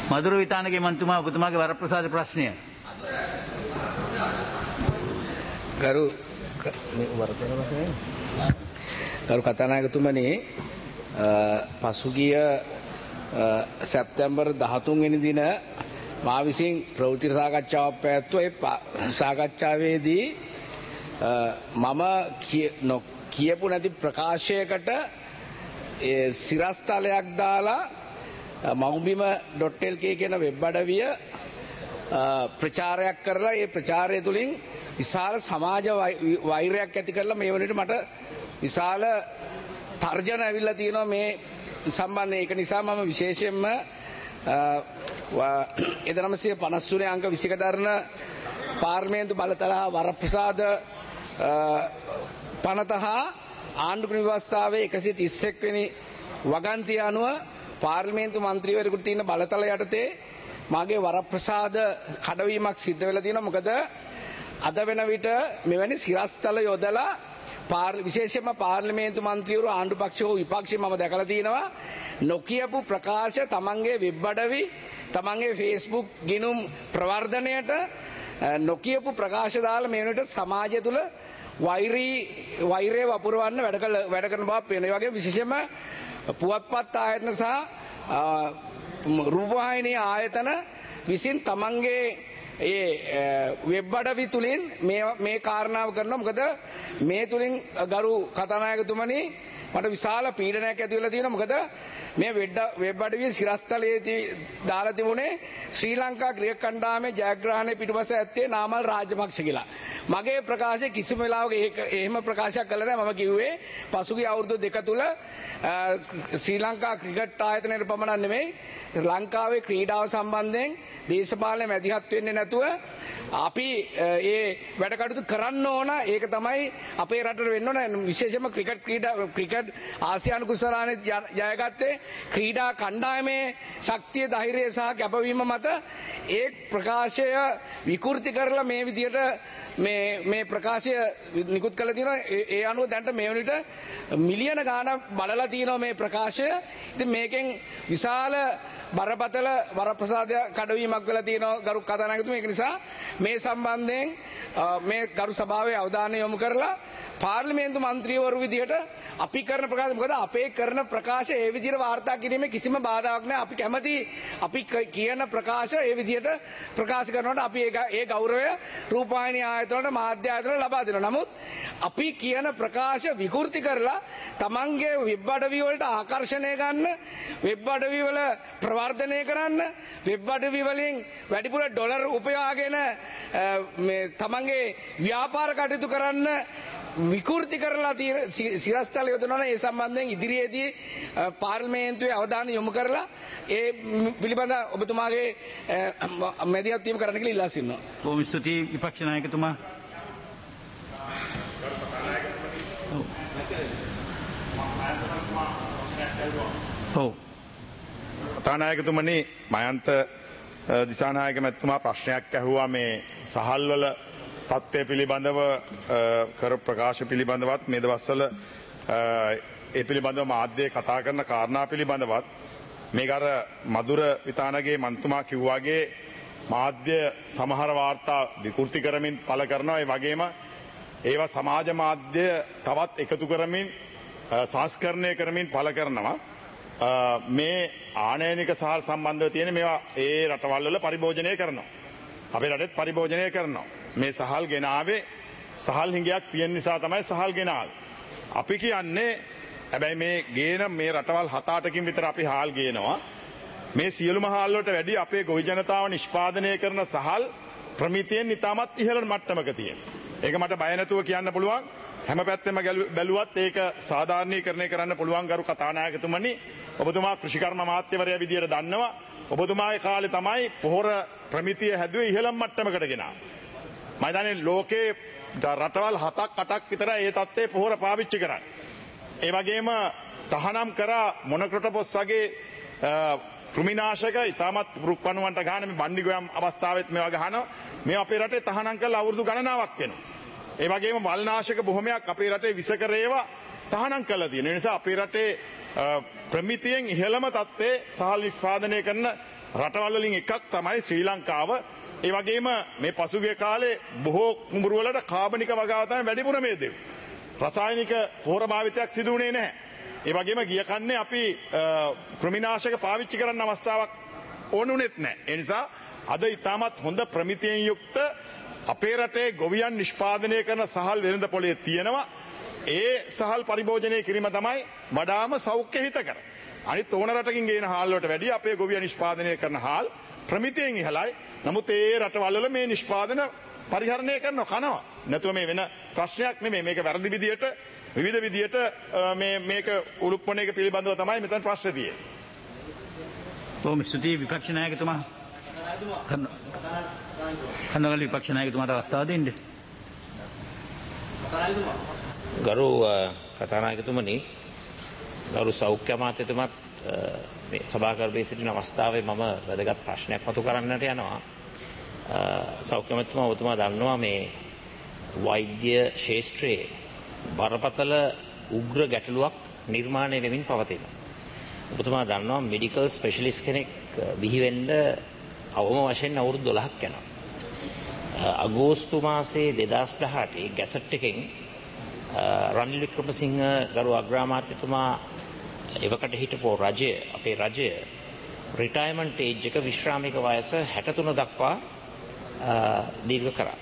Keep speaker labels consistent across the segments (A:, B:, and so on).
A: මధుර විතානගේ මන්තුමා ඔබතුමාගේ වරප්‍රසාද ප්‍රශ්නය.
B: ගරු කතානායකතුමනි, පසුගිය සැප්තැම්බර් 13 වෙනි දින මා විසින් ප්‍රවෘත්ති සාකච්ඡාවක් පැවැත්වුවා. ඒ සාකච්ඡාවේදී මම කියපු නැති ප්‍රකාශයකට සිරස්තලයක් දාලා mawbima.lk කියන වෙබ් අඩවිය ප්‍රචාරයක් කරලා ඒ ප්‍රචාරය තුළින් විශාල සමාජ වෛරයක් ඇති කරලා මේ වනට මට විශාල තර්ජන ඇවිල්ලා තියෙනවා මේ සම්බන්ධයෙන්. ඒක නිසා මම විශේෂයෙන්ම 1953 අංක 20 දරන පාර්ලිමේන්තු බලතල වරප්‍රසාද පනත හා ආණ්ඩුක්‍රම ව්‍යවස්ථාවේ 131 වෙනි වගන්තිය අනුව පාර්ලිමේන්තු මන්ත්‍රීවරයෙකුට තියෙන බලතල යටතේ මාගේ වරප්‍රසාද කඩවීමක් සිද්ධ වෙලා තියෙනවා. මොකද අද වෙන විට මෙවැනි සිරස්තල යොදලා විශේෂයෙන්ම පාර්ලිමේන්තු මන්ත්‍රීවරු ආණ්ඩු පක්ෂ හෝ විපක්ෂ මම දැකලා තියෙනවා නොකියපු ප්‍රකාශ තමන්ගේ වෙබ් අඩවි තමන්ගේ Facebook ගිණුම් ප්‍රවර්ධනයට නොකියපු ප්‍රකාශ දාලා මේ වෙනට සමාජය තුළ වෛරය වපුරවන්න වැඩ කරන බව පේනවා. ඒ වගේම විශේෂයෙන්ම පුවත්පත් ආයතන සහ රූපවාහිනී ආයතන විසින් තමන්ගේ ඒ වෙබ් අඩවි තුලින් මේ කාරණාව කරනවා. මොකද මේ තුලින් ගරු කතානායකතුමනි මට විශාල පීඩනයක් ඇති වෙලා තියෙනවා. මොකද මේ වෙබ් අඩවියේ සිරස්තලයේදී දාලා තිබුණේ ශ්‍රී ලංකා ක්‍රිකට් කණ්ඩායමේ ජයග්‍රහණය පිටුපස ඇත්තේ නාමල් රාජපක්ෂ කියලා. මගේ ප්‍රකාශය කිසිම වෙලාවක එහෙම ප්‍රකාශයක් කළා නැහැ. මම කිව්වේ පසුගිය අවුරුදු දෙක තුල ශ්‍රී ලංකා ක්‍රිකට් ආයතනයේ පමණක් නෙමෙයි ලංකාවේ ක්‍රීඩාව සම්බන්ධයෙන් දේශපාලන මැදිහත් වෙන්නේ නැතුව අපි ඒ වැඩ කටයුතු කරන්න ඕන. ඒක තමයි අපේ රටට වෙන්න ඕන. විශේෂයෙන්ම ක්‍රිකට් ආසියානු කුසලානේ ජයගත්තේ ක්‍රීඩා කණ්ඩායමේ ශක්තිය, ධෛර්යය සහ කැපවීම මත ඒ ප්‍රකාශය විකෘති කරලා මේ විදියට මේ ප්‍රකාශය නිකුත් කළ තියෙනවා. ඒ අනුව දැනට මේ වනිට මිලියන ගාණක් බලලා තියෙනවා මේ ප්‍රකාශය. ඉතින් මේකෙන් විශාල බරපතල වරප්‍රසාදය කඩවීමක් වෙලා තියෙනවා ගරු කතානායකතුමා. ඒක නිසා මේ සම්බන්ධයෙන් මේ ගරු සභාවේ අවධානය යොමු කරලා පාර්ලිමේන්තු මන්ත්‍රීවරු විදියට අපි කරන ප්‍රකාශ, මොකද අපේ කරන ප්‍රකාශ ඒ විදියට වාර්තා කිරීමේ කිසිම බාධාවක් නැහැ. අපි කැමති අපි කියන ප්‍රකාශ ඒ විදියට ප්‍රකාශ කරනකොට අපි ඒ ගෞරවය රූපවාහිනී ආයතනවල මාධ්‍ය ආයතනවල ලබා දෙනවා. නමුත් අපි කියන ප්‍රකාශ විකෘති කරලා තමන්ගේ වෙබ් අඩවි වලට ආකර්ෂණය ගන්න, වෙබ් අඩවි වල ප්‍රවර්ධනය කරන්න, වෙබ් අඩවි වලින් වැඩිපුර ඩොලර් උපයාගෙන මේ තමන්ගේ ව්‍යාපාර කටයුතු කරන්න විකෘති කරලා තියෙන සිරස්තල යොදනවනේ. ඒ සම්බන්ධයෙන් ඉදිරියේදී පාර්ලිමේන්තුවේ අවධානය යොමු කරලා ඒ පිළිබඳ ඔබතුමාගේ මැදිහත් වීම කරන්න කියලා ඉල්ලා සිටිනවා.
A: බොහොම ස්තුතියි විපක්ෂ නායකතුමා.
C: කතානායකතුමනි, මයන්ත දිසානායක මැතිතුමා ප්‍රශ්නයක් ඇහුවා මේ සහල්වල තත්ත්වය පිළිබඳව කර ප්‍රකාශ පිළිබඳවත් මේ දවස්වල ඒ පිළිබඳව මාධ්‍යයේ කතා කරන කාරණා පිළිබඳවත් මේක අර මధుර විතානගේ මන්තුමා කිව්වාගේ මාධ්‍ය සමහර වාර්තා විකෘති කරමින් පළ කරනවා. ඒ වගේම ඒවා සමාජ මාධ්‍ය තවත් එකතු කරමින් සංස්කරණය කරමින් පළ කරනවා. මේ ආනයනික සහල් සම්බන්ධව තියෙන මේවා ඒ රටවල් වල පරිභෝජනය කරනවා. අපේ රටෙත් පරිභෝජනය කරනවා. මේ සහල් ගෙනාවේ සහල් හිඟයක් තියෙන නිසා තමයි සහල් ගෙනාවේ. අපි කියන්නේ හැබැයි මේ ගේන මේ රටවල් 7-8කින් විතර අපි හාල් ගේනවා. මේ සියලුම හාල් වලට වැඩි අපේ ගොවි ජනතාව නිෂ්පාදනය කරන සහල් ප්‍රමිතියෙන් ඉතාමත් ඉහළ මට්ටමක තියෙනවා. ඒක මට බය නැතුව කියන්න පුළුවන්. හැම පැත්තෙම බැලුවත් ඒක සාධාරණීකරණය කරන්න පුළුවන් ගරු කතානායකතුමනි. ඔබතුමා කෘෂිකර්ම අමාත්‍යවරයා විදියට දන්නවා. ඔබතුමාගේ කාලේ තමයි පොහොර ප්‍රමිතිය හැදුවේ ඉහළම මට්ටමකට ගෙනා. මම දන්නේ ලෝකේ රටවල් 7-8ක් විතර ඒ තත්ත්වයේ පොහොර පාවිච්චි කරන්නේ. ඒ වගේම තහනම් කරා මොනොක්‍රොටොපොස් වගේ කෘමිනාශක ඉතාමත් රුක්පණුවන්ට ගන්න මේ බණ්ඩි ගොයම් අවස්ථාවෙත් මේවා ගහනවා. මේ අපේ රටේ තහනම් කරලා අවුරුදු ගණනාවක් වෙනවා. ඒ වගේම වල්නාශක බොහොමයක් අපේ රටේ විසකර ඒවා තහනම් කරලා තියෙනවා. ඒ නිසා අපේ රටේ ප්‍රමිතියෙන් ඉහළම තත්ත්වයේ සහල් නිෂ්පාදනය කරන රටවල් වලින් එකක් තමයි ශ්‍රී ලංකාව. ඒ වගේම මේ පසුගිය කාලේ බොහෝ කුඹුරු වලට කාබනික වගාව තමයි වැඩිපුර මේ දෙව්. රසායනික පොහොර භාවිතයක් සිදු වුණේ නැහැ. ඒ වගේම ගිය කන්නේ අපි කෘමිනාශක පාවිච්චි කරන්න අවස්ථාවක් ඕනුනෙත් නැහැ. ඒ නිසා අද ඉතාමත් හොඳ ප්‍රමිතියෙන් යුක්ත අපේ රටේ ගොවියන් නිෂ්පාදනය කරන සහල් වෙළඳ පොලේ තියෙනවා. ඒ සහල් පරිභෝජනය කිරීම තමයි වඩාම සෞඛ්‍ය හිතකර. අනිත් ඕන රටකින් ගේන හාල් වලට වැඩිය අපේ ගොවියන් නිෂ්පාදනය කරන හාල් ප්‍රමිතියෙන් ඉහළයි. නමුත් ඒ රටවල් වල මේ නිෂ්පාදන පරිහරණය කරන කනවා. නැතුව මේ වෙන ප්‍රශ්නයක් නෙමෙයි. මේක වැරදි විදියට විවිධ විදියට මේක උලුප්පන එක පිළිබඳව තමයි මෙතන ප්‍රශ්නේ තියෙන්නේ.
A: බොහොම ස්තුතියි විපක්ෂ නායකතුමා. කන්නගල විපක්ෂ නායකතුමාට අවස්ථාව දෙන්න.
D: ගරු කතානායකතුමනි, ගරු සෞඛ්‍ය අමාත්‍යතුමත් මේ සභාකර්මයේ සිටින අවස්ථාවේ මම වැදගත් ප්‍රශ්නයක් මතු කරන්නට යනවා. සෞඛ්‍ය අමාත්‍යතුමා ඔබතුමා දන්නවා මේ වෛද්‍ය ශාස්ත්‍රයේ බරපතල උග්‍ර ගැටලුවක් නිර්මාණය වෙමින් පවතිනවා. ඔබතුමා දන්නවා මෙඩිකල් ස්පෙෂලිස්ට් කෙනෙක් බිහි වෙන්න අවම වශයෙන් අවුරුදු 12ක් යනවා. අගෝස්තු මාසයේ 2018 ගැසට් එකෙන් රනිල් වික්‍රමසිංහ ගරු අග්‍රාමාත්‍යතුමා එවකට හිටපු රජය, අපේ රජය රිටයර්මන්ට් ඒජ් එක විශ්‍රාමික වයස 63 දක්වා දීර්ඝ කරා.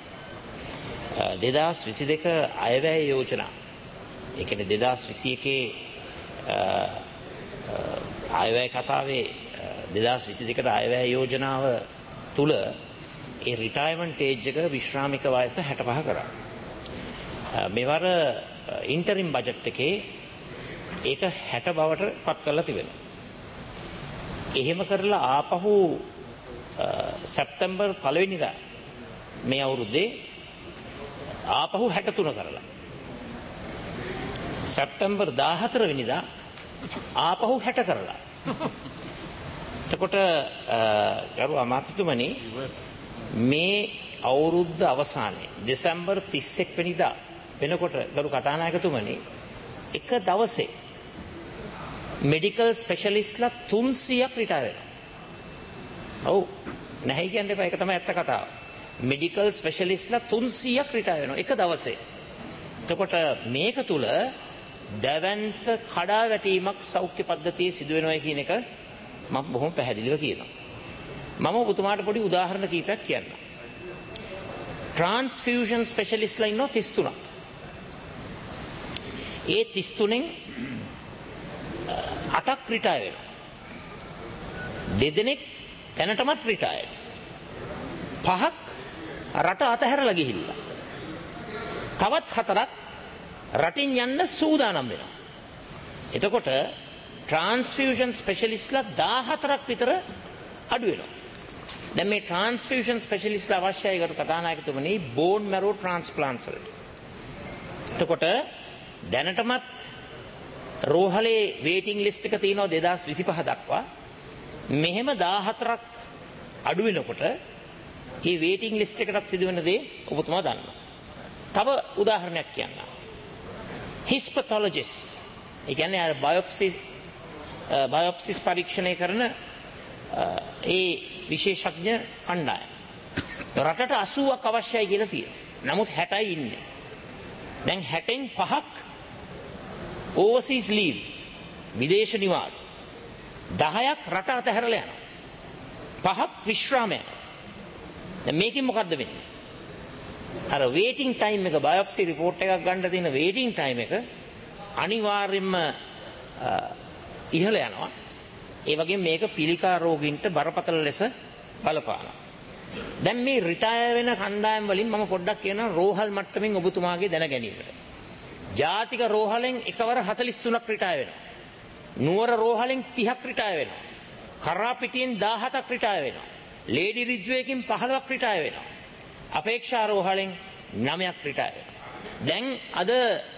D: 2022 අයවැය යෝජනා, ඒ කියන්නේ 2021 අයවැය කතාවේ 2022ට අයවැය යෝජනාව තුල ඒ රිටයර්මන්ට් ඒජ් එක විශ්‍රාමික වයස 65 කරා. මෙවර ඉන්ටරිම් බජට් එකේ ඒක 60 බවට පත් කරලා තිබෙනවා. එහෙම කරලා ආපහු සැප්තැම්බර් 1 වෙනිදා මේ අවුරුද්දේ ආපහු 63 කරලා සැප්තැම්බර් 14 වෙනිදා ආපහු 60 කරලා. එතකොට ගරු අමාත්‍යතුමනි, මේ අවුරුද්ද අවසානයේ දෙසැම්බර් 31 වෙනිදා වෙනකොට ගරු කතානායකතුමනි, එක දවසේ මෙඩිකල් ස්පෙෂලිස්ට්ලා 300ක් රිටයර් වෙනවා. ඔව්, නැහැ කියන්න එපා, ඒක තමයි ඇත්ත කතාව. මෙඩිකල් ස්පෙෂලිස්ට්ලා 300ක් රිටයර් වෙනවා එක දවසේ. එතකොට මේක තුල දැවැන්ත කඩාවැටීමක් සෞඛ්‍ය පද්ධතියේ සිදු වෙනවා කියන එක මම බොහොම පැහැදිලිව කියනවා. මම ඔබතුමාට පොඩි උදාහරණ කිහිපයක් කියන්නම්. ට්‍රාන්ස්ෆියුෂන් ස්පෙෂලිස්ට්ලා ඉන්නවා 33ක්. ඒ 33න් 8ක් රිටයර් වෙනවා. දෙදෙනෙක් දැනටමත් රිටයර්. 5ක් රට අතහැරලා ගිහිල්ලා. තවත් 4ක් රටින් යන්න සූදානම් වෙනවා. එතකොට ට්‍රාන්ස්ෆියුෂන් ස්පෙෂලිස්ට්ලා 14ක් විතර අඩු වෙනවා. දැන් මේ ට්‍රාන්ස්ෆියුෂන් ස්පෙෂලිස්ට්ලා අවශ්‍යයි ගරු කතානායකතුමනි බෝන් මැරෝ ට්‍රාන්ස්ප්ලාන්ට්ස් වලට. එතකොට දැනටමත් රෝහලේ වේටිං ලිස්ට් එක තියෙනවා 2025 දක්වා. මෙහෙම 14ක් අඩු වෙනකොට මේ වේටිං ලිස්ට් එකටත් සිදුවෙන දේ ඔබතුමා දන්නවා. තව උදාහරණයක් කියන්නම්. හිස්පැතොලොජිස්ට්, ඒ කියන්නේ බයොප්සිස් පරීක්ෂණය කරන ඒ විශේෂඥ කණ්ඩායම. රටට 80ක් අවශ්‍යයි කියලා තියෙනවා. නමුත් 60යි ඉන්නේ. දැන් 60න් 5ක් ඕවර්සීස් ලීව්, විදේශ නිවාඩු. 10ක් රට අතහැරලා යනවා. 5ක් විශ්‍රාම යනවා. දැන් මේකෙන් මොකද්ද වෙන්නේ? අර වේටිං ටයිම් එක, බයොප්සි රිපෝට් එකක් ගන්න තියෙන වේටිං ටයිම් එක අනිවාර්යයෙන්ම ඉහළ යනවා. ඒ වගේම මේක පිළිකා රෝගීන්ට බරපතල ලෙස බලපානවා. දැන් මේ රිටයර් වෙන කණ්ඩායම් වලින් මම පොඩ්ඩක් කියනවා රෝහල් මට්ටමින් ඔබතුමාගේ දැන ගැනීමට. ජාතික රෝහලෙන් එකවර 43ක් රිටයර් වෙනවා. නුවර රෝහලෙන් 30ක් රිටයර් වෙනවා. කරාපිටියෙන් 17ක් රිටයර් වෙනවා. ලේඩි රිජ්වෙකින් 15ක් රිටයර් වෙනවා. අපේක්ෂා රෝහලෙන් 9ක් රිටයර් වෙනවා. දැන් අද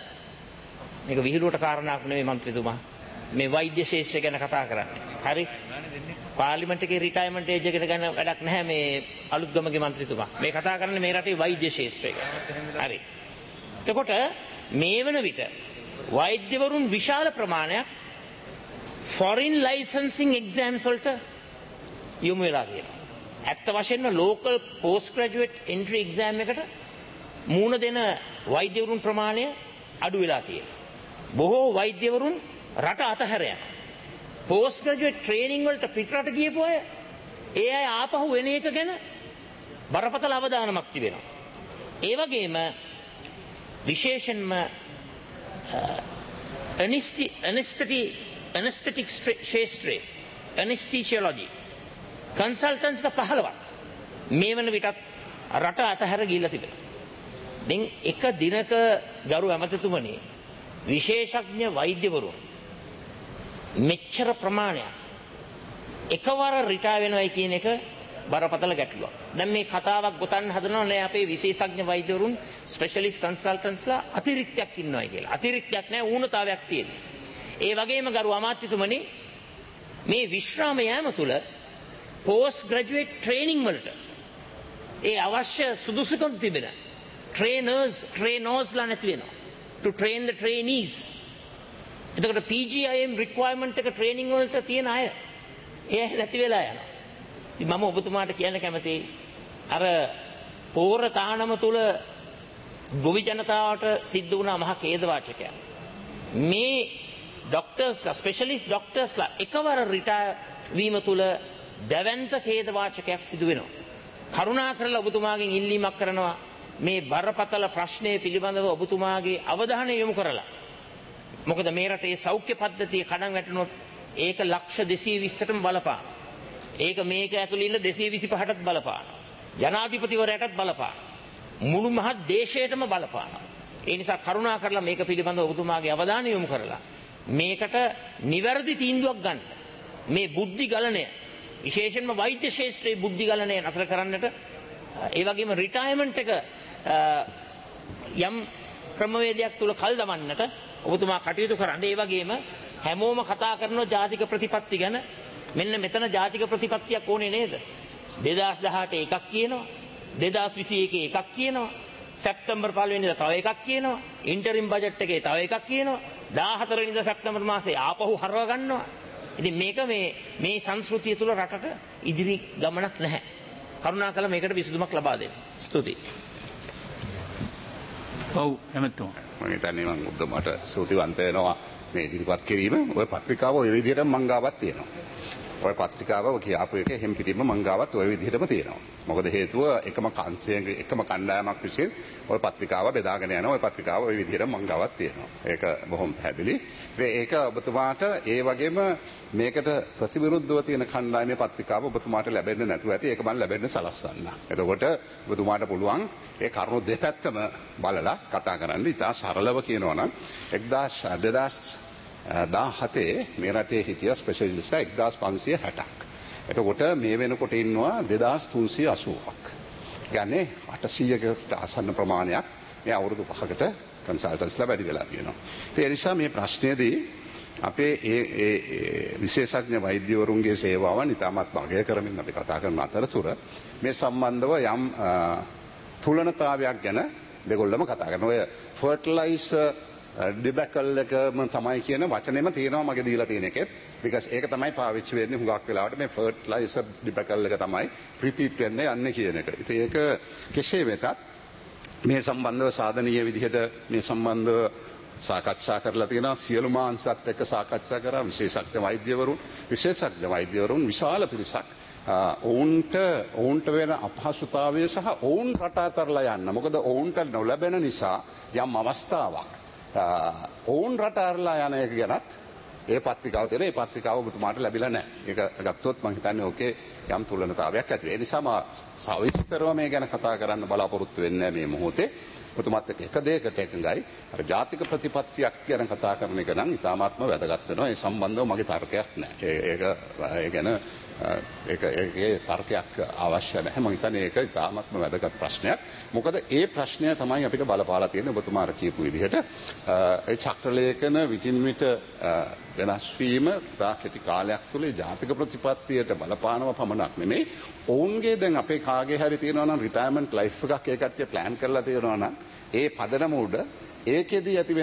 D: මේක විහිළුවට කාරණාවක් නෙවෙයි මන්ත්‍රීතුමා. මේ වෛද්‍ය ශාස්ත්‍රය ගැන කතා කරන්නේ. හරි? පාර්ලිමේන්තු එකේ රිටයර්මන්ට් ඒජ් එක ගැන වැඩක් නැහැ මේ අලුත්ගමගේ මන්ත්‍රීතුමා. මේ කතා කරන්නේ මේ රටේ වෛද්‍ය ශාස්ත්‍රය ගැන. හරි. එතකොට මේ වන විට වෛද්‍යවරුන් විශාල ප්‍රමාණයක් ෆොරින් ලයිසන්සිං එක්සෑම්ස් වලට යොමු වෙලා තියෙනවා. ඇත්ත වශයෙන්ම local post graduate entry exam එකට මූණ දෙන වෛද්‍යවරුන් ප්‍රමාණය අඩු වෙලා තියෙනවා. බොහෝ වෛද්‍යවරුන් රට අතහැර යනවා. පෝස්ට් ග්‍රැජුවේට් ට්‍රේනින් වලට පිටරට ගියපු අය ඒ අය ආපහු වෙන එක ගැන බරපතල අවධානමක් තිබෙනවා. ඒ වගේම විශේෂයෙන්ම ඇනස්තටික් ශාස්ත්‍රයේ ඇනස්තීසියොලොජි කන්සල්ටන්ට්ස් 15ක් මේ වන විටත් රට අතහැර ගිහිල්ලා තිබෙනවා. දැන් එක දිනක ගරු ඇමතිතුමනි විශේෂඥ වෛද්‍යවරුන් මෙච්චර ප්‍රමාණයක් එකවර රිටයර් වෙනවයි කියන එක බරපතල ගැටලුවක්. දැන් මේ කතාවක් ගොතන්න හදනවා නේ අපේ විශේෂඥ වෛද්‍යවරුන් ස්පෙෂලිස්ට් කන්සල්ටන්ට්ස්ලා අතිරික්තයක් ඉන්නවයි කියලා. අතිරික්තයක් නෑ ඌනතාවයක් තියෙනවා. ඒ වගේම ගරු අමාත්‍යතුමනි මේ විශ්‍රාම යාම තුල පෝස්ට් ග්‍රැජුවේට් ට්‍රේනින් වලට ඒ අවශ්‍ය සුදුසුකම් තිබෙන ට්‍රේනර්ස්ලා නැති වෙනවා. to train the trainees. එතකොට PGIM requirement එක ට්‍රේනින් වලට තියෙන අය ඒ නැති වෙලා යනවා. මම ඔබතුමාට කියන්න කැමතියි අර පෝර තානම තුල ගොවි ජනතාවට සිද්ධ වුණා මහ ඛේද වාචකයක්. මේ ඩොක්ටර්ස්ලා ස්පෙෂලිස්ට් ඩොක්ටර්ස්ලා එකවර රිටයර් වීම තුල දැවැන්ත ඛේද වාචකයක් සිදු වෙනවා. කරුණාකරලා ඔබතුමාගෙන් ඉල්ලීමක් කරනවා මේ බරපතල ප්‍රශ්නය පිළිබඳව ඔබතුමාගේ අවධානය යොමු කරලා. මොකද මේ රටේ සෞඛ්‍ය පද්ධතිය කඩන් වැටුනොත් ඒක ලක්ෂ 220ටම බලපාන. ඒක මේක ඇතුළේ ඉන්න 225ටත් බලපාන. ජනාධිපතිවරයාටත් බලපාන. මුළු මහත් දේශයටම බලපාන. ඒ නිසා කරුණා කරලා මේක පිළිබඳව ඔබතුමාගේ අවධානය යොමු කරලා මේකට නිවැරදි තීන්දුවක් ගන්න. මේ බුද්ධි ගලණය විශේෂයෙන්ම වෛද්‍ය ශාස්ත්‍රයේ බුද්ධි ගලණය නතර කරන්නට ඒ වගේම රිටයර්මන්ට් එක යම් ක්‍රමවේදයක් තුල කල් දමන්නට ඔබතුමා කටයුතු කරන්න. ඒ වගේම හැමෝම කතා කරන ජාතික ප්‍රතිපත්ති ගැන මෙන්න මෙතන ජාතික ප්‍රතිපත්තියක් ඕනේ නේද? 2018 එකක් කියනවා 2021 එකක් කියනවා සැප්තැම්බර් 1 වෙනිදා තව එකක් කියනවා ඉන්ටරිම් බජට් එකේ තව එකක් කියනවා 14 වෙනිදා සැප්තැම්බර් මාසේ ආපහු හරව ගන්නවා. ඉතින් මේක මේ සංස්කෘතිය තුල රටට ඉදිරි ගමනක් නැහැ. කරුණාකරලා මේකට විසඳුමක් ලබා දෙන්න. ස්තුතියි.
A: ඔව් එමෙතුමා.
E: මම හිතන්නේ මම උද්දමට ස්තුතිවන්ත වෙනවා මේ ඉදිරිපත් කිරීම. ওই පත්‍රිකාව ওই විදිහටම මං ගාවත් තියෙනවා. ওই පත්‍රිකාව කියාපු එක හැම පිටින්ම මං ගාවත් ওই විදිහටම තියෙනවා. මොකද හේතුව එකම කාංශයෙන් එකම කණ්ඩායමක් විසින් ওই පත්‍රිකාව බෙදාගෙන යනවා. ওই පත්‍රිකාව ওই විදිහටම මං ගාවත් තියෙනවා. ඒක බොහොම පැහැදිලි. ඒක ඔබතුමාට ඒ වගේම මේකට ප්‍රතිවිරුද්ධව තියෙන කණ්ඩායමේ පත්‍රිකාව ඔබතුමාට ලැබෙන්නේ නැතුව ඇති. ඒක මම ලැබෙන්න සලස්වන්න. එතකොට ඔබතුමාට පුළුවන් ඒ කරුණු දෙපැත්තම බලලා කතා කරන්න. ඉතා සරලව කියනවා නම් 2017 මේ රටේ හිටිය ස්පෙෂලිස්ට්ලා 1560ක්. එතකොට මේ වෙනකොට ඉන්නවා 2380ක්. කියන්නේ 800කට ආසන්න ප්‍රමාණයක් මේ අවුරුදු 5කට කන්සල්ටන්ට්ස්ලා වැඩි වෙලා තියෙනවා. ඒ නිසා මේ ප්‍රශ්නයේදී අපේ ඒ විශේෂඥ වෛද්‍යවරුන්ගේ සේවාවන් ඉතාමත් අගය කරමින් අපි කතා කරන අතරතුර මේ සම්බන්ධව යම් තුලනතාවයක් ගැන දෙගොල්ලම කතා කරනවා. ඔය ෆර්ටිලයිසර් ඩිබැකල් එකම තමයි කියන වචනේම තියෙනවා මගේ දීලා තියෙන එකෙත්. because ඒක තමයි පාවිච්චි වෙන්නේ හුඟක් වෙලාවට මේ ෆර්ටිලයිසර් ඩිබැකල් එක තමයි රිපීට් වෙන්නේ යන්නේ කියන එක. ඉතින් ඒක කෙසේ වෙතත් මේ සම්බන්ධව සාධනීය විදිහට මේ සම්බන්ධව සාකච්ඡා කරලා තියෙනවා. සියලුම අංශත් එක්ක සාකච්ඡා කරා විශේෂඥ වෛද්‍යවරුන් විශාල පිරිසක් ඔවුන්ට වෙන අපහසුතාවය සහ ඔවුන් රට අතරලා යන්න. මොකද ඔවුන්ට නොලැබෙන නිසා යම් අවස්ථාවක් ඔවුන් රට අරලා යන එක ගැනත් ඒ පත්‍රිකාව තියෙන ඒ පත්‍රිකාව ඔබතුමාට ලැබිලා නැහැ. ඒක ගත්තොත් මම හිතන්නේ ඕකේ යම් තුලනතාවයක් ඇති වෙයි. ඒ නිසා මම සවිස්තරව මේ ගැන කතා කරන්න බලාපොරොත්තු වෙන්නේ මේ මොහොතේ. ඔබතුමාත් එක්ක එක දෙයකට එකඟයි. අර ජාතික ප්‍රතිපත්තියක් ගැන කතා කරන එක නම් ඉතාමත්ම වැදගත් වෙනවා. ඒ සම්බන්ධව මගේ තර්කයක් නැහැ. ඒ ගැන ඒකේ තර්කයක් අවශ්‍ය නැහැ. මම හිතන්නේ ඒක ඉතාමත්ම වැදගත් ප්‍රශ්නයක්. මොකද ඒ ප්‍රශ්නය තමයි අපිට බලපාලා තියෙන්නේ ඔබතුමාට කියපු විදිහට. ඒ චක්‍රලේඛන විටින් විට වෙනස් වීම තා කෙටි කාලයක් තුළ ජාතික ප්‍රතිපත්තියට බලපානව පමණක් නෙමෙයි. ඔවුන්ගේ දැන් අපේ කාගේ හරි තියෙනවා නම් රිටයර්මන්ට් ලයිෆ් එකක් ඒ කට්ටිය ප්ලෑන් කරලා තියෙනවා නම් ඒ පදනම උඩ ඒකෙදී ඇති වෙන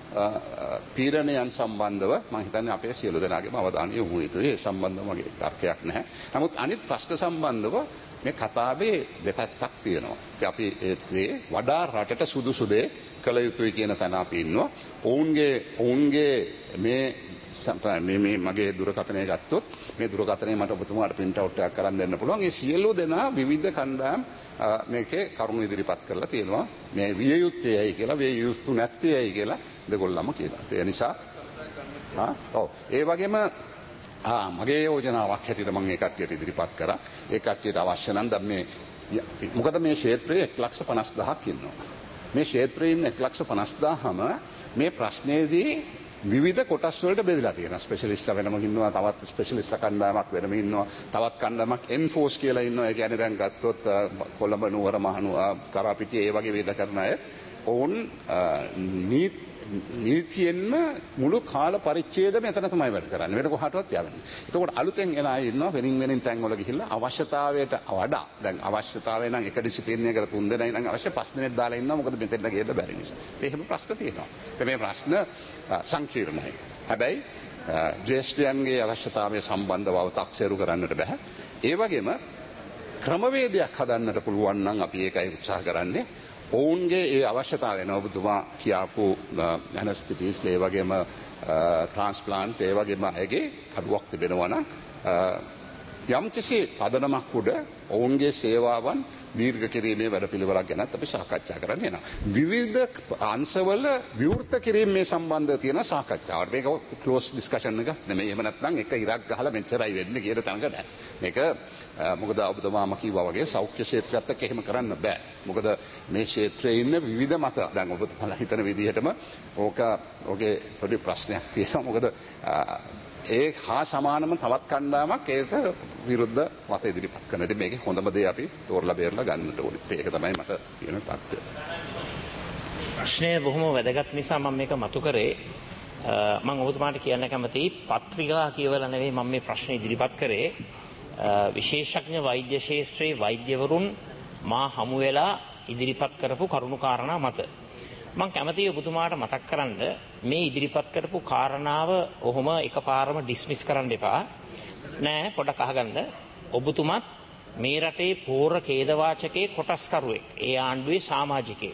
E: පීඩනයන් සම්බන්ධව මම හිතන්නේ අපේ සියලු දෙනාගේම අවධානය යොමු යුතුයි. ඒ සම්බන්ධව මගේ තර්කයක් නැහැ. නමුත් අනිත් ප්‍රශ්න සම්බන්ධව මේ කතාවේ දෙපැත්තක් තියෙනවා. අපි ඒ වඩා රටට සුදුසු දේ කළ යුතුයි කියන තැන අපි ඉන්නවා. ඔවුන්ගේ මේ මගේ දුරකථනය ගත්තොත් මේ දුරකථනය මට ඔබතුමාට print out එකක් කරන් දෙන්න පුළුවන්. ඒ සියලු දෙනා විවිධ කණ්ඩායම් මේකේ කරුණු ඉදිරිපත් කරලා තියෙනවා. මේ විය යුත්තේයි කියලා, විය යුතු නැත්තේයි කියලා දෙගොල්ලම කියනවා. ඒ නිසා ඒ වගේම මගේ යෝජනාවක් හැටියට මම ඒ කට්ටියට ඉදිරිපත් කරා. ඒ කට්ටියට අවශ්‍ය නම් දැන් මේ මොකද මේ ක්ෂේත්‍රයේ 1,50,000ක් ඉන්නවා. මේ ක්ෂේත්‍රයේ ඉන්න 1,50,000ම මේ ප්‍රශ්නේදී විවිධ කොටස් වලට බෙදලා තියෙනවා. ස්පෙෂලිස්ට්ලා වෙනම ඉන්නවා, තවත් ස්පෙෂලිස්ට්ලා කණ්ඩායමක් වෙනම ඉන්නවා, තවත් කණ්ඩායමක් එන්ෆෝස් කියලා ඉන්නවා. ඒ කියන්නේ දැන් ගත්තොත් කොළඹ නුවර මහනුවර කරාපිටිය ඒ වගේ වැඩ කරන අය ඔවුන් නීතියෙන්ම මුළු කාල පරිච්ඡේදෙම එතන තමයි වැඩ කරන්නේ. වෙන කොහාටවත් යවන්නේ. එතකොට අලුතෙන් එන අය ඉන්නවා වෙනින් තැන් වල ගිහිල්ලා අවශ්‍යතාවයට වඩා දැන් අවශ්‍යතාවය නම් එක ඩිසිප්ලින් එකකට 3 දෙනයි නම් අවශ්‍ය 5 දෙනෙක් දාලා ඉන්නවා. මොකද මෙතෙන්ට ගියද බැරි නිසා. එහෙම ප්‍රශ්න තියෙනවා. මේ ප්‍රශ්න සංකීර්ණයි. හැබැයි ජ්‍යෙෂ්ඨයන්ගේ අවශ්‍යතාවය සම්බන්ධව තක්සේරු කරන්නට බෑ. ඒ වගේම ක්‍රමවේදයක් හදන්නට පුළුවන් නම් අපි ඒකයි උත්සාහ කරන්නේ. ඔවුන්ගේ ඒ අවශ්‍යතාවය ඔබතුමා කියාපු ඇනස්තෙටිස්ට් ඒ වගේම ට්‍රාන්ස්ප්ලාන්ට් ඒ වගේම අයගේ අඩුවක් තිබෙනවා නම් යම්කිසි පදනමක් උඩ ඔවුන්ගේ සේවාවන් දීර්ඝ කිරීමේ වැඩපිළිවෙලක් ගැනත් අපි සාකච්ඡා කරන්න යනවා. විවිධ අංශවල විවෘත කිරීම මේ සම්බන්ධව තියෙන සාකච්ඡාවක්. මේක ක්ලෝස් ඩිස්කෂන් එක නෙමෙයි. එහෙම නැත්නම් එක ඉරක් ගහලා මෙච්චරයි වෙන්නේ කියන තැනක නෑ. මේක මොකද ඔබතුමාම කිව්වා වගේ සෞඛ්‍ය ක්ෂේත්‍රයත් එක්ක එහෙම කරන්න බෑ. මොකද මේ ක්ෂේත්‍රයේ ඉන්න විවිධ මත දැන් ඔබතුමාලා හිතන විදිහටම ඕකේ පොඩි ප්‍රශ්නයක් තියෙනවා. මොකද ඒ හා සමානම තවත් කණ්ඩායමක් ඒකට විරුද්ධ මත ඉදිරිපත් කරනවා. ඉතින් මේකේ හොඳම දේ අපි තෝරලා බේරලා ගන්නට ඕනේ. ඒක තමයි මට තියෙන තත්ත්වය.
D: ප්‍රශ්නය බොහොම වැදගත් නිසා මම මේක මතු කරේ. මම ඔබතුමාට කියන්න කැමතියි පත්‍රිකා කියවලා නෙවෙයි මම මේ ප්‍රශ්න ඉදිරිපත් කරේ. විශේෂඥ වෛද්‍ය ශාස්ත්‍රයේ වෛද්‍යවරුන් මා හමු වෙලා ඉදිරිපත් කරපු කරුණු කාරණා මත මම කැමතියි ඔබතුමාට මතක් කරන්න මේ ඉදිරිපත් කරපු කාරණාව ඔහොම එකපාරම ඩිස්මිස් කරන්න එපා. නෑ පොඩක් අහගන්න. ඔබතුමත් මේ රටේ පෝර ඛේදවාචකයේ කොටස්කරුවෙක්. ඒ ආණ්ඩුවේ සමාජිකයෙක්.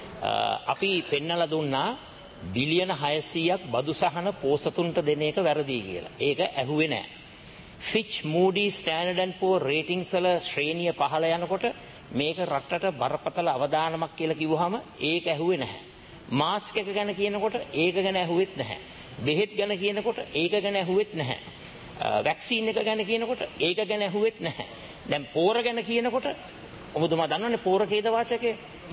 D: අපි පෙන්නලා දුන්නා බිලියන 600ක් බදු සහන පෝසතුන්ට දෙන එක වැරදි කියලා. ඒක ඇහුවේ නෑ. Fitch, Moody's, Standard & Poor ratings වල ශ්‍රේණිය පහළ යනකොට මේක රටට බරපතල අවදානමක් කියලා කිව්වහම ඒක ඇහුවේ නැහැ. මාස්ක් එක ගැන කියනකොට ඒක ගැන ඇහුවෙත් නැහැ. බෙහෙත් ගැන කියනකොට ඒක ගැන ඇහුවෙත් නැහැ. වැක්සින් එක ගැන කියනකොට ඒක ගැන ඇහුවෙත් නැහැ. දැන් පෝර ගැන කියනකොට ඔබතුමා දන්නවනේ පෝර ඛේද වාචකයේ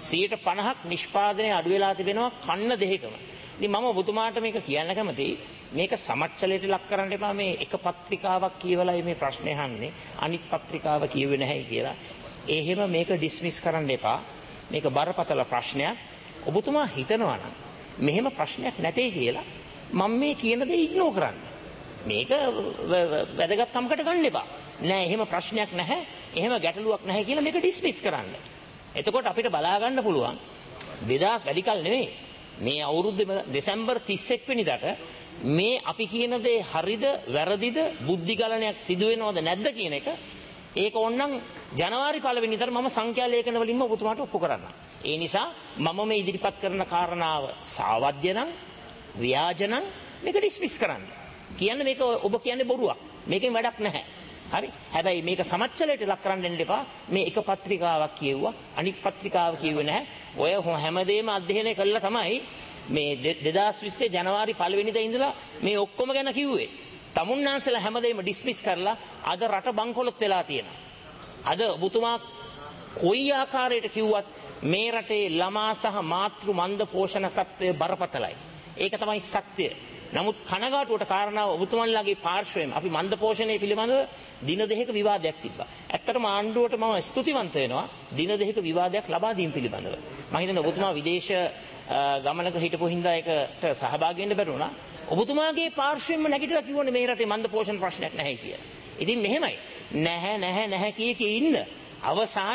D: 50% නිෂ්පාදනය අඩු වෙලා තිබෙනවා කන්න දෙකම. ඉතින් මම ඔබතුමාට මේක කියන්න කැමතියි. මේක සමච්චලයට ලක් කරන්න එපා. මේ එක පත්‍රිකාවක් කියවලා මේ ප්‍රශ්නේ අහන්නේ අනිත් පත්‍රිකාව කියුවේ නැහැයි කියලා. එහෙම මේක ඩිස්මිස් කරන්න එපා. මේක බරපතල ප්‍රශ්නයක්. ඔබතුමා හිතනවා නම් මෙහෙම ප්‍රශ්නයක් නැtei කියලා මම මේ කියන දේ ඉග්නෝ කරන්න. මේක වැදගත්කමකට ගන්න එපා. නෑ එහෙම ප්‍රශ්නයක් නැහැ. එහෙම ගැටලුවක් නැහැ කියලා මේක ඩිස්මිස් කරන්න. එතකොට අපිට බලා ගන්න පුළුවන් 2000 වැඩි කල නෙවෙයි. මේ අවුරුද්දේ දෙසැම්බර් 31 වෙනිදාට මේ අපි කියන දේ හරිද වැරදිද බුද්ධි ගලණයක් සිදු වෙනවද නැද්ද කියන එක ඒක ඕනනම් ජනවාරි 1 වෙනිදාට මම සංඛ්‍යා ලේඛන වලින්ම ඔබතුමාට ඔප්පු කරන්නම්. ඒ නිසා මම මේ ඉදිරිපත් කරන කාරණාව සාවද්‍ය නම් ව්‍යාජ නම් මේක ඩිස්මිස් කරන්න. කියන්නේ මේක ඔබ කියන්නේ බොරුවක්. මේකෙන් වැඩක් නැහැ. හරි. හැබැයි මේක සමච්චලයට ලක් කරන්න දෙන්න එපා. මේ එක පත්‍රිකාවක් කියුවා අනිත් පත්‍රිකාව කියුවේ නැහැ. ඔය හැමදේම අධ්‍යයනය කළා තමයි මේ 2020 ජනවාරි 1 වෙනිදා ඉඳලා මේ ඔක්කොම ගැන කිව්වේ. තමුන්නාන්සලා හැමදේම ඩිස්මිස් කරලා අද රට බංකොලොත් වෙලා තියෙනවා. අද ඔබතුමා කොයි ආකාරයට කිව්වත් මේ රටේ ළමා සහ මාතෘ මන්ද පෝෂණ තත්ත්වය බරපතලයි. ඒක තමයි සත්‍යය. නමුත් කනගාටුවට කාරණාව ඔබතුමන්ලාගේ පාර්ශ්වයෙන් අපි මන්ද පෝෂණය පිළිබඳව දින දෙකක විවාදයක් තිබ්බා. ඇත්තටම ආණ්ඩුවට මම ස්තුතිවන්ත වෙනවා දින දෙකක විවාදයක් ලබා දීම පිළිබඳව. මම හිතන්නේ ඔබතුමා විදේශ ගමනක හිටපු හින්දා ඒකට සහභාගී වෙන්න බැරුණා. ඔබතුමාගේ පාර්ශ්වයෙන්ම නැගිටලා කිව්වනේ මේ රටේ මන්ද පෝෂණ ප්‍රශ්නයක් නැහැ කියලා. ඉතින් මෙහෙමයි. නැහැ කිය ඉන්න. අවසානයේ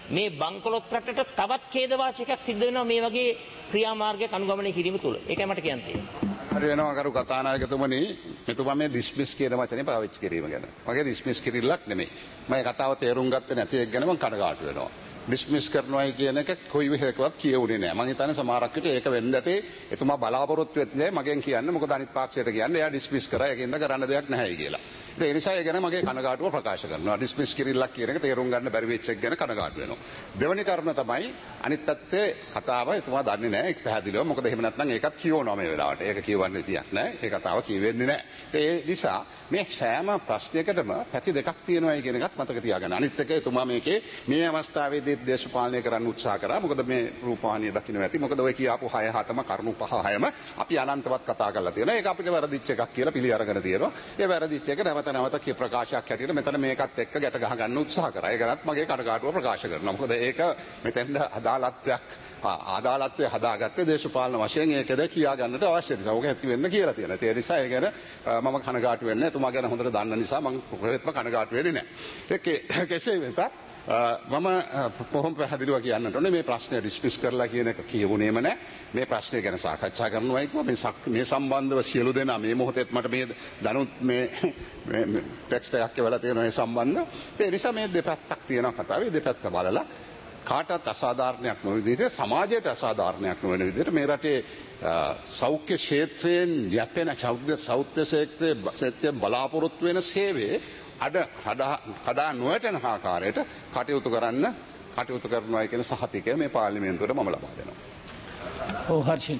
D: මේ බංකොලොත් රටට තවත් ඛේදවාචකයක් සිද්ධ වෙනවා මේ වගේ ක්‍රියාමාර්ගයක් අනුගමනය කිරීම තුළ. ඒකයි මට කියන්න තියෙන්නේ.
E: හරි වෙනවා කරු කතානායකතුමනි මෙතුමා මේ ඩිස්මිස් කියන වචනේ පාවිච්චි කිරීම ගැන. මගේ ඩිස්මිස් කිරිල්ලක් නෙමෙයි. මම කතාව තේරුම් ගත්තේ නැති එක ගැන මම කනගාටු වෙනවා. ඩිස්මිස් කරනවායි කියන එක කොයි විදිහකවත් කියවුනේ නැහැ. මම හිතන්නේ සමහරක් විට ඒක වෙන්න ඇති එතුමා බලාපොරොත්තු වෙන්නේ මගෙන් කියන්නේ මොකද අනිත් පක්ෂයට කියන්නේ එයා ඩිස්මිස් කරා ඒකින්ද කරන්න දෙයක් නැහැයි කියලා. ඒ නිසා ඒ ගැන මගේ කනගාටුව ප්‍රකාශ කරනවා. ඩිස්මිස් කිරිල්ලක් කියන එක තේරුම් ගන්න බැරි වෙච්ච එක ගැන කනගාටු වෙනවා. දෙවැනි කාරණා තමයි අනිත් පැත්තේ කතාව එතුමා දන්නේ නැහැ ඒක පැහැදිලිව. මොකද එහෙම නැත්නම් ඒකත් කියවනවා මේ වෙලාවට. ඒක කියවන්න විදියක් නැහැ. ඒ කතාව කියවෙන්නේ නැහැ. ඒ නිසා මේ සෑම ප්‍රශ්නයකටම පැති දෙකක් තියෙනවායි කියන එකත් මතක තියාගන්න. අනිත් එක එතුමා මේකේ මේ අවස්ථාවේදී දේශපාලනය කරන්න උත්සාහ කරා. මොකද මේ රූපවාහිනිය දකින්න ඇති. මොකද ඔය කියාපු 6-7ම කරුණු 5-6ම අපි අනන්තවත් කතා කරලා තියෙනවා. ඒක අපිට වැරදිච්ච එකක් කියලා පිළි අරගෙන තියෙනවා. ඒ වැරදිච්ච එක නැවත කිය ප්‍රකාශයක් හැටියට මෙතන මේකත් එක්ක ගැට ගහ ගන්න උත්සාහ කරා. ඒ ගැනත් මගේ කනගාටුව ප්‍රකාශ කරනවා. මොකද ඒක මෙතෙන්ද අදාළත්වය හදාගත්තේ දේශපාලන වශයෙන් ඒකද කියා ගන්නට අවශ්‍ය නිසා. ඕක ඇති වෙන්න කියලා තියෙනවා. ඒ නිසා ඒ ගැන මම කනගාටු වෙන්නේ නැහැ. එතුමා ගැන හොඳට දන්න නිසා මම කොහෙත්ම කනගාටු වෙන්නේ නැහැ. කෙසේ වෙතත් මම කොහොම පැහැදිලිව කියන්නට ඕනේ මේ ප්‍රශ්නය ඩිස්මිස් කරලා කියන එක කියවුනේම නැහැ. මේ ප්‍රශ්නය ගැන සාකච්ඡා කරනවා කිව්වා. මේ සම්බන්ධව සියලු දෙනා මේ මොහොතේත් මට මේ දනුත් මේ ටෙක්ස්ට් එකක් එවලා තියෙනවා මේ සම්බන්ධව. ඒ නිසා මේ දෙපැත්තක් තියෙනවා කතාවේ. දෙපැත්ත බලලා කාටත් අසාධාරණයක් නොවන විදිහට සමාජයට අසාධාරණයක් නොවන විදිහට මේ රටේ සෞඛ්‍ය ක්ෂේත්‍රයෙන් යැපෙන සෞඛ්‍ය ක්ෂේත්‍රයෙන් බලාපොරොත්තු වෙන සේවයේ කඩා නොවැටෙන ආකාරයට කටයුතු කරනවා කියන සහතිකය මේ පාර්ලිමේන්තුවට මම ලබා දෙනවා.
A: ඔව් හර්ෂින්.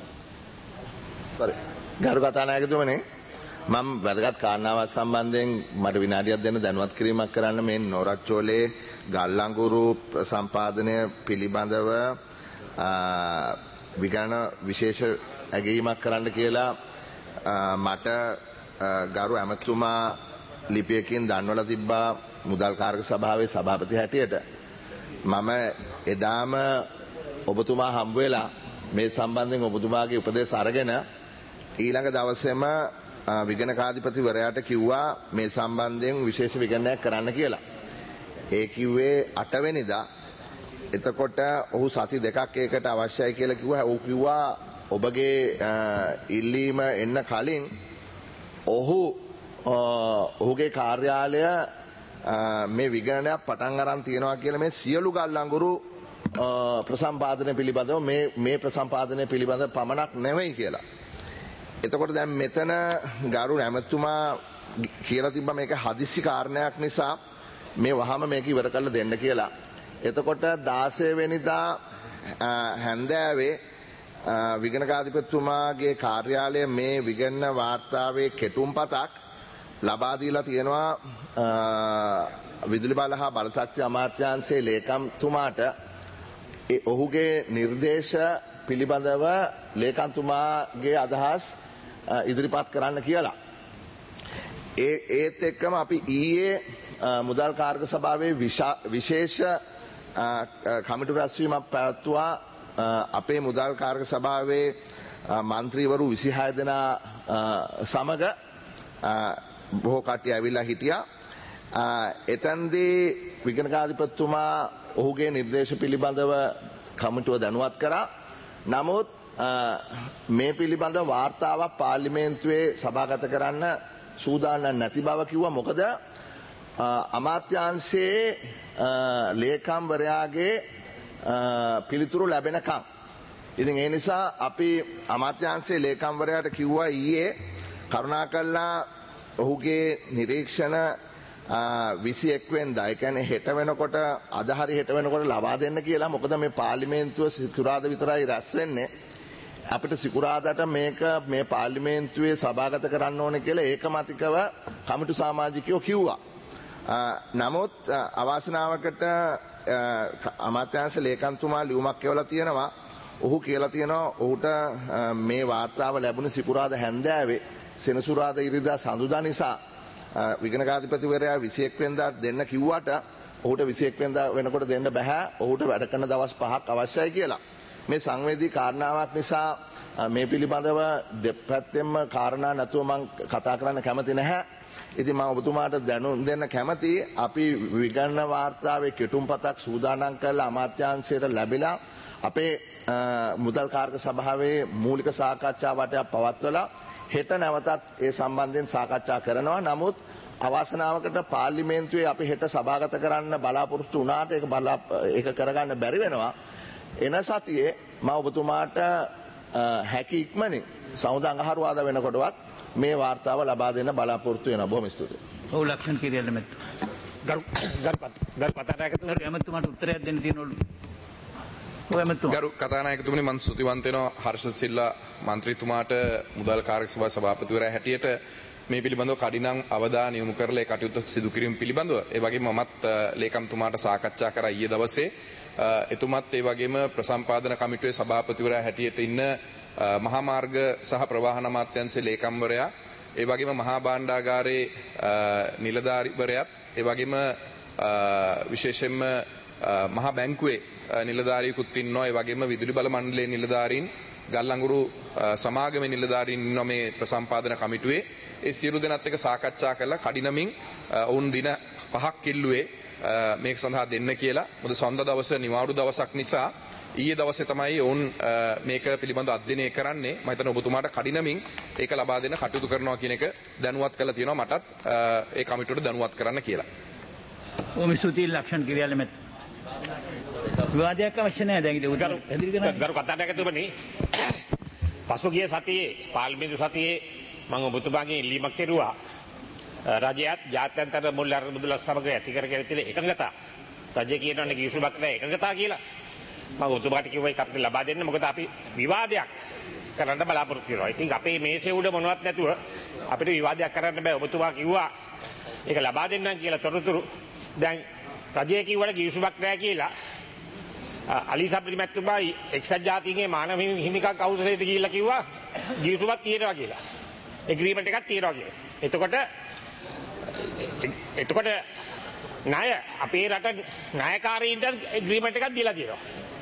F: ගරු කතානායකතුමනි මම වැදගත් කාරණාවක් සම්බන්ධයෙන් මට විනාඩියක් දෙන්න දැනුවත් කිරීමක් කරන්න මේ නොරච්චෝලේ ගල්ලංගුරු සම්පාදනය පිළිබඳව විගණන විශේෂ ඇගීමක් කරන්න කියලා මට ගරු ඇමතුමා ලිපියකින් දන්වලා තිබ්බා මුදල් කාර්ය සභාවේ සභාපති හැටියට. මම එදාම ඔබතුමා හම්බ වෙලා මේ සම්බන්ධයෙන් ඔබතුමාගේ උපදෙස් අරගෙන ඊළඟ දවසේම විගණකාධිපතිවරයාට කිව්වා මේ සම්බන්ධයෙන් විශේෂ විගණනයක් කරන්න කියලා. ඒ කිව්වේ 8 වෙනිදා. එතකොට ඔහු සති දෙකක් ඒකට අවශ්‍යයි කියලා කිව්වා. ඔහු කිව්වා ඔබගේ ඉල්ලීම එන්න කලින් ඔහුගේ කාර්යාලය මේ විගණනයක් පටන් අරන් තියෙනවා කියලා මේ සියලු ගල්ලංගුරු ප්‍රසම්පාදනය පිළිබඳව මේ ප්‍රසම්පාදනය පිළිබඳව පමණක් නෙවෙයි කියලා. එතකොට දැන් මෙතන ගරු ඇමතුමා කියලා තිබ්බා මේක හදිස්සි කාරණයක් නිසා මේ වහම මේක ඉවර කරලා දෙන්න කියලා. එතකොට 16 වෙනිදා හැන්දෑවේ විගණකාධිපතිතුමාගේ කාර්යාලය මේ විගණන වාර්තාවේ කෙටුම්පතක් ලබා දීලා තියෙනවා විදුලි බල හා බලශක්ති අමාත්‍යාංශයේ ලේකම්තුමාට. ඔහුගේ නිර්දේශ පිළිබඳව ලේකම්තුමාගේ අදහස් ඉදිරිපත් කරන්න කියලා. ඒත් එක්කම අපි ඊයේ මුදල් කාර්ය සභාවේ විශේෂ කමිටු රැස්වීමක් පැවැත්වුවා. අපේ මුදල් කාර්ය සභාවේ මන්ත්‍රීවරු 26 දෙනා සමග බොහෝ කට්ටිය ඇවිල්ලා හිටියා. එතෙන්දී විගණකාධිපතිතුමා ඔහුගේ නිර්දේශ පිළිබඳව කමිටුව දැනුවත් කරා. නමුත් මේ පිළිබඳ වාර්තාවක් පාර්ලිමේන්තුවේ සභාගත කරන්න සූදානම් නැති බව කිව්වා. මොකද අමාත්‍යාංශයේ ලේකම්වරයාගේ පිළිතුරු ලැබෙනකම්. ඉතින් ඒ නිසා අපි අමාත්‍යාංශයේ ලේකම්වරයාට කිව්වා ඊයේ කරුණාකරලා ඔහුගේ නිරීක්ෂණ 21 වෙනිදා ඒ කියන්නේ හෙට වෙනකොට අද හරි හෙට වෙනකොට ලබා දෙන්න කියලා. මොකද මේ පාර්ලිමේන්තුව සිකුරාදා විතරයි රැස් වෙන්නේ. අපිට සිකුරාදාට මේක මේ පාර්ලිමේන්තුවේ සභාගත කරන්න ඕනේ කියලා ඒකමතිකව කමිටු සමාජිකයෝ කිව්වා. නමුත් අවාසනාවකට අමාත්‍යාංශ ලේකම්තුමා ලියුමක් එවලා තියෙනවා. ඔහු කියලා තියෙනවා ඔහුට මේ වාර්තාව ලැබුණ සිකුරාදා හැන්දෑවේ සෙනසුරාදා ඉරිදා සඳුදා නිසා විගණකාධිපතිවරයා 21 වෙනිදාට දෙන්න කිව්වට ඔහුට 21 වෙනිදා වෙනකොට දෙන්න බෑ. ඔහුට වැඩ කරන දවස් 5ක් අවශ්‍යයි කියලා. මේ සංවේදී කාරණාවක් නිසා මේ පිළිබඳව දෙපැත්තෙන්ම කාරණා නැතුව මම කතා කරන්න කැමති නැහැ. ඉතින් මම ඔබතුමාට දැනුම් දෙන්න කැමතියි අපි විගණන වාර්තාවේ කෙටුම්පතක් සූදානම් කරලා අමාත්‍යාංශයට ලැබිලා අපේ මුදල් කාර්ක සභාවේ මූලික සාකච්ඡා වටයක් පවත්වලා හෙට නැවතත් ඒ සම්බන්ධයෙන් සාකච්ඡා කරනවා. නමුත් අවාසනාවකට පාර්ලිමේන්තුවේ අපි හෙට සභාගත කරන්න බලාපොරොත්තු වුණාට ඒක කරගන්න බැරි වෙනවා. එන සතියේ මම ඔබතුමාට හැකි ඉක්මනින් සමුදා අඟහරුවාදා වෙනකොටවත් මේ වාර්තාව ලබා දෙන්න බලාපොරොත්තු වෙනවා. බොහොම ස්තුතියි.
A: ඔව් ලක්ෂණ කිරියල්ල මෙතු.
G: ගරු කතානායකතුමනි
A: එමෙතුමාට උත්තරයක් දෙන්න තියෙනවලු. ඔය එමෙතුමා.
H: ගරු කතානායකතුමනි මම ස්තුතිවන්ත වෙනවා හර්ෂත් සිල්ලා මන්ත්‍රීතුමාට මුදල් කාර්ය සභාවේ සභාපතිවරයා හැටියට මේ පිළිබඳව කඩිනම් අවධානය යොමු කරලා ඒ කටයුතු සිදු කිරීම පිළිබඳව ඒ වගේම මමත් ලේකම්තුමාට සාකච්ඡා කරා ඊයේ දවසේ එතුමත් ඒ වගේම ප්‍රසම්පාදන කමිටුවේ සභාපතිවරයා හැටියට ඉන්න මහා මාර්ග සහ ප්‍රවාහන අමාත්‍යාංශයේ ලේකම්වරයා ඒ වගේම මහා භාණ්ඩාගාරයේ නිලධාරිවරයාත් ඒ වගේම විශේෂයෙන්ම මහා බැංකුවේ නිලධාරියෙකුත් ඉන්නවා ඒ වගේම විදුලි බල මණ්ඩලයේ නිලධාරීන් ගල්ලංගුරු සමාගමේ නිලධාරීන් ඉන්නවා මේ ප්‍රසම්පාදන කමිටුවේ ඒ සියලු දෙනාත් එක්ක සාකච්ඡා කරලා කඩිනමින් ඔවුන් දින 5ක් ඉල්ලුවේ මේක සඳහා දෙන්න කියලා. මොකද සඳ දවස නිවාඩු දවසක් නිසා ඊයේ දවසේ තමයි ඔවුන් මේක පිළිබඳව අධ්‍යයනය කරන්නේ. මම හිතනවා ඔබතුමාට කඩිනමින් ඒක ලබා දෙන්න කටයුතු කරනවා කියන එක දැනුවත් කරලා තියෙනවා මටත් ඒ කමිටුවට දැනුවත් කරන්න කියලා.
A: ඔව් ස්තුතියි ලක්ෂණ කිරියල්ල මෙතු. විවාදයක් අවශ්‍ය නැහැ දැන් ඉතින් පැහැදිලි කරන්න.
G: ගරු කතානායකතුමනි පසුගිය සතියේ පාර්ලිමේන්තු සතියේ මම ඔබතුමාගෙන් ඉල්ලීමක් කෙරුවා රජයත් ජාත්‍යන්තර මුල්‍ය අරමුදල මුදල සමග ඇති කරගෙන තියෙන එකඟතා රජය කියනවානේ කිවිසුමක් නැහැ එකඟතා කියලා මම ඔබතුමාට කිව්වා ඒක අපිට ලබා දෙන්න මොකද අපි විවාදයක් කරන්න බලාපොරොත්තු වෙනවා. ඉතින් අපේ මේසේ උඩ මොනවත් නැතුව අපිට විවාදයක් කරන්න බෑ. ඔබතුමා කිව්වා ඒක ලබා දෙන්නම් කියලා තොරතුරු දැන් රජය කිව්වට කිවිසුමක් නැහැ කියලා අලිසා ප්‍රතිමැතිතුමා එක්සත් ජාතීන්ගේ මානව හිමිකම් කවුන්සිලයට ගිහිල්ලා කිව්වා කිවිසුමක් තියෙනවා කියලා. එග්‍රීමන්ට් එකක් තියෙනවා කියලා. එතකොට ණය අපේ රට ණයකාරීන්ට එග්‍රීමන්ට් එකක් දීලා තියෙනවා.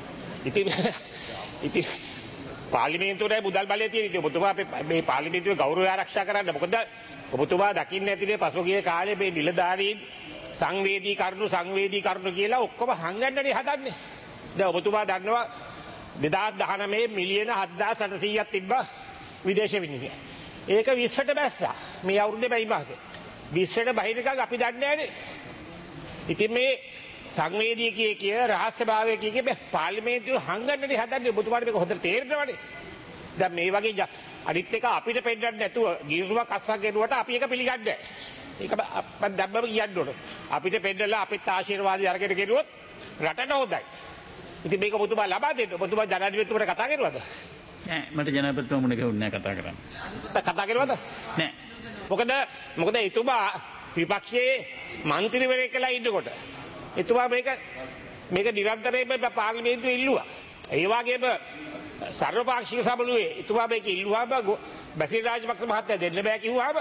G: ඉතින් පාර්ලිමේන්තුවේ මුදල් බලය තියෙන ඉතින් ඔබතුමා මේ පාර්ලිමේන්තුවේ ගෞරවය ආරක්ෂා කරන්න මොකද ඔබතුමා දකින්න ඇතිනේ පසුගිය කාලේ මේ නිලධාරීන් සංවේදී කරුණු කියලා ඔක්කොම හංගන්නනේ හදන්නේ. දැන් ඔබතුමා දන්නවා 2019 මිලියන 7800ක් තිබ්බා විදේශ විනිමය. ඒක 20ට බැස්සා. මේ අවුරුද්දේ බැයි මාසේ. 20ට බහිනකම් අපි දන්නේ නැහැනේ. ඉතින් මේ සංවේදී කිය රහස්‍යභාවය කිය පාර්ලිමේන්තුවේ හංගන්නනේ හදන්නේ. ඔබතුමාට මේක හොඳට තේරෙනවනේ. දැන් මේ වගේ අනිත් එක අපිට පෙන්නන්න නැතුව ගිවිසුමක් අස්සක් ගෙනුවට අපි ඒක පිළිගන්නේ නැහැ. ඒක මම දැම්මම කියන්න ඕන. අපිට පෙන්නලා අපිත් ආශිර්වාදي අරගෙන ගෙනුවොත් රටට හොඳයි. ඉතින් මේක ඔබතුමා ලබා දෙන්න. ඔබතුමා ජනාධිපතිතුමාට කතා කරුවද?
A: නෑ මට ජනාධිපතිතුමා මුණ ගැහුන්නේ නෑ කතා කරන්න.
G: කතා කරුවද?
A: නෑ.
G: මොකද එතුමා විපක්ෂයේ මන්ත්‍රීවරයෙක් කියලා ඉන්නකොට එතුමා මේක නිරන්තරයෙන්ම පාර්ලිමේන්තුවේ ඉල්ලුවා. ඒ වගේම සර්වපාක්ෂික සමුළුවේ එතුමා මේක ඉල්ලුවාම බැසිල් රාජපක්ෂ මහත්තයා දෙන්න බෑ කිව්වාම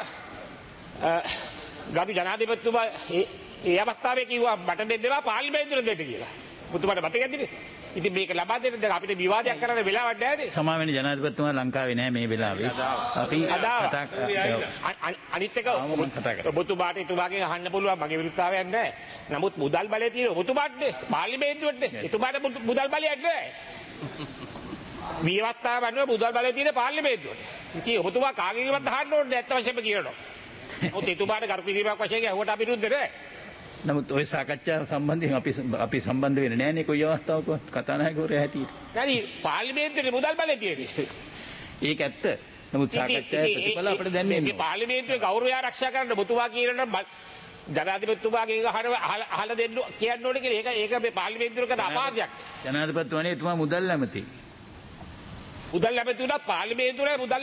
G: ගරු ජනාධිපතිතුමා ඒ අවස්ථාවේ කිව්වා මට දෙන්න බෑ පාර්ලිමේන්තුවට දෙන්න කියලා. ඔබතුමාට මතකද? ඉතින් මේක ලබා දෙන්න දැන් අපිට විවාදයක් කරන්න වෙලාවක් නැහැ.
A: සමාවෙන්න ජනාධිපතිතුමා ලංකාවේ නැහැ මේ වෙලාවේ. අපි
G: අනිත් එක ඔබතුමාට එතුමාගෙන් අහන්න පුළුවන් මගේ විරුද්ධතාවයක් නැහැ. නමුත් මුදල් බලය තියෙන ඔබතුමාටනේ පාර්ලිමේන්තුවටනේ. එතුමාට මුදල් බලයක් නැහැ. විවස්ථාව අනුව මුදල් බලය තියෙන පාර්ලිමේන්තුවට. ඉතින් ඔබතුමා කාගෙන්වත් අහන්න ඕනේ නැත්නම් වශයෙන්ම කියනවා. ඔතේ එතුමාට කරු කිරීමක් වශයෙන් ඇහුවට අපි විරුද්ධ නැහැ.
A: නමුත් ওই සාකච්ඡා සම්බන්ධයෙන් අපි සම්බන්ධ වෙන්නේ නැහැ නේ කොයි අවස්ථාවකවත් කතානායකවරයා හැටියට.
G: නැරි පාර්ලිමේන්තුවේ මුදල් බලය තියෙන්නේ.
A: ඒක ඇත්ත. නමුත් සාකච්ඡාවේ ප්‍රතිඵල අපිට දැනෙන්නේ නැහැ.
G: පාර්ලිමේන්තුවේ ගෞරවය ආරක්ෂා කරන්න ඔබතුමා කියනනම් ජනාධිපතිතුමාගෙන් අහලා දෙන්න කියන්න ඕනේ කියලා. ඒක මේ පාර්ලිමේන්තුවේ කරන අපහාසයක්.
A: ජනාධිපතිතුමානේ එතුමා මුදල් නැමති.
G: මුදල් ලැබෙති උනත් පාර්ලිමේන්තුවේ මුදල්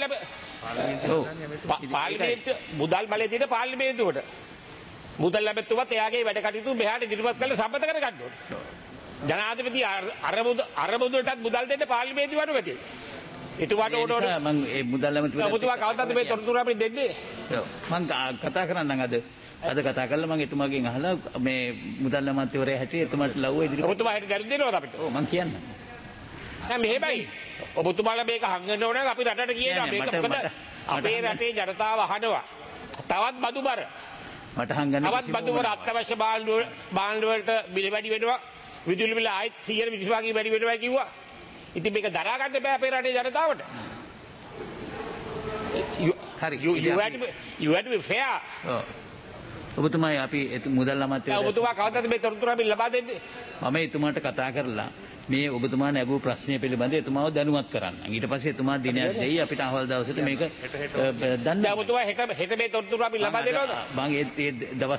G: මුදල් බලය තියෙන පාර්ලිමේන්තුවට. මුදල් ලැබෙතුවත් එයාගේ වැඩ කටයුතු මෙහාට ඉදිරිපත් කරලා සම්මත කර ගන්න ඕනේ. ජනාධිපති අරමුදලටත් මුදල් දෙන්න පාර්ලිමේන්තුව අනුමැති. එතුමාට ඕන
A: මම ඒ මුදල් ලැබෙතුව
G: ඔබතුමා කවදාද මේ තොරතුරු අපිට දෙන්නේ?
A: මම කතා කරන්නම් අද කතා කරලා මම එතුමාගෙන් අහලා මේ මුදල් අමාත්‍යවරයා හැටියට එතුමාට ලව්ව ඉදිරිපත්
G: ඔබතුමා හිට දැන් දෙනවද අපිට?
A: ඔව් මම කියන්නම්.
G: නෑ මෙහෙමයි. ඔබතුමාලා මේක හංගන්න ඕන අපි රටට කියනවා මේක මොකද අපේ රටේ ජනතාව අහනවා. තවත් බදු බර.
A: මට හංගන්න
G: තවත් බදු බර අත්‍යවශ්‍ය භාණ්ඩ වලට බිල වැඩි වෙනවා. විදුලි බිල ආයෙත් 125 වැඩි වෙනවා කිව්වා. ඉතින් මේක දරා ගන්න බෑ අපේ රටේ ජනතාවට.
A: හරි.
G: You had to be fair.
A: ඔබතුමායි අපි මුදල් අමාත්‍ය
G: ඔබතුමා කවදාද මේ තොරතුරු අපි ලබා දෙන්නේ?
A: මම එතුමාට කතා කරලා මේ ඔබතුමා නැගූ ප්‍රශ්නය පිළිබඳව එතුමාව දැනුවත් කරන්න. ඊට පස්සේ එතුමා දිනයක් දෙයි අපිට අහවල් දවසට මේක දන්න.
G: දැන් ඔබතුමා හෙට මේ තොරතුරු අපි ලබා දෙනවද?
A: මම ඒ දවස්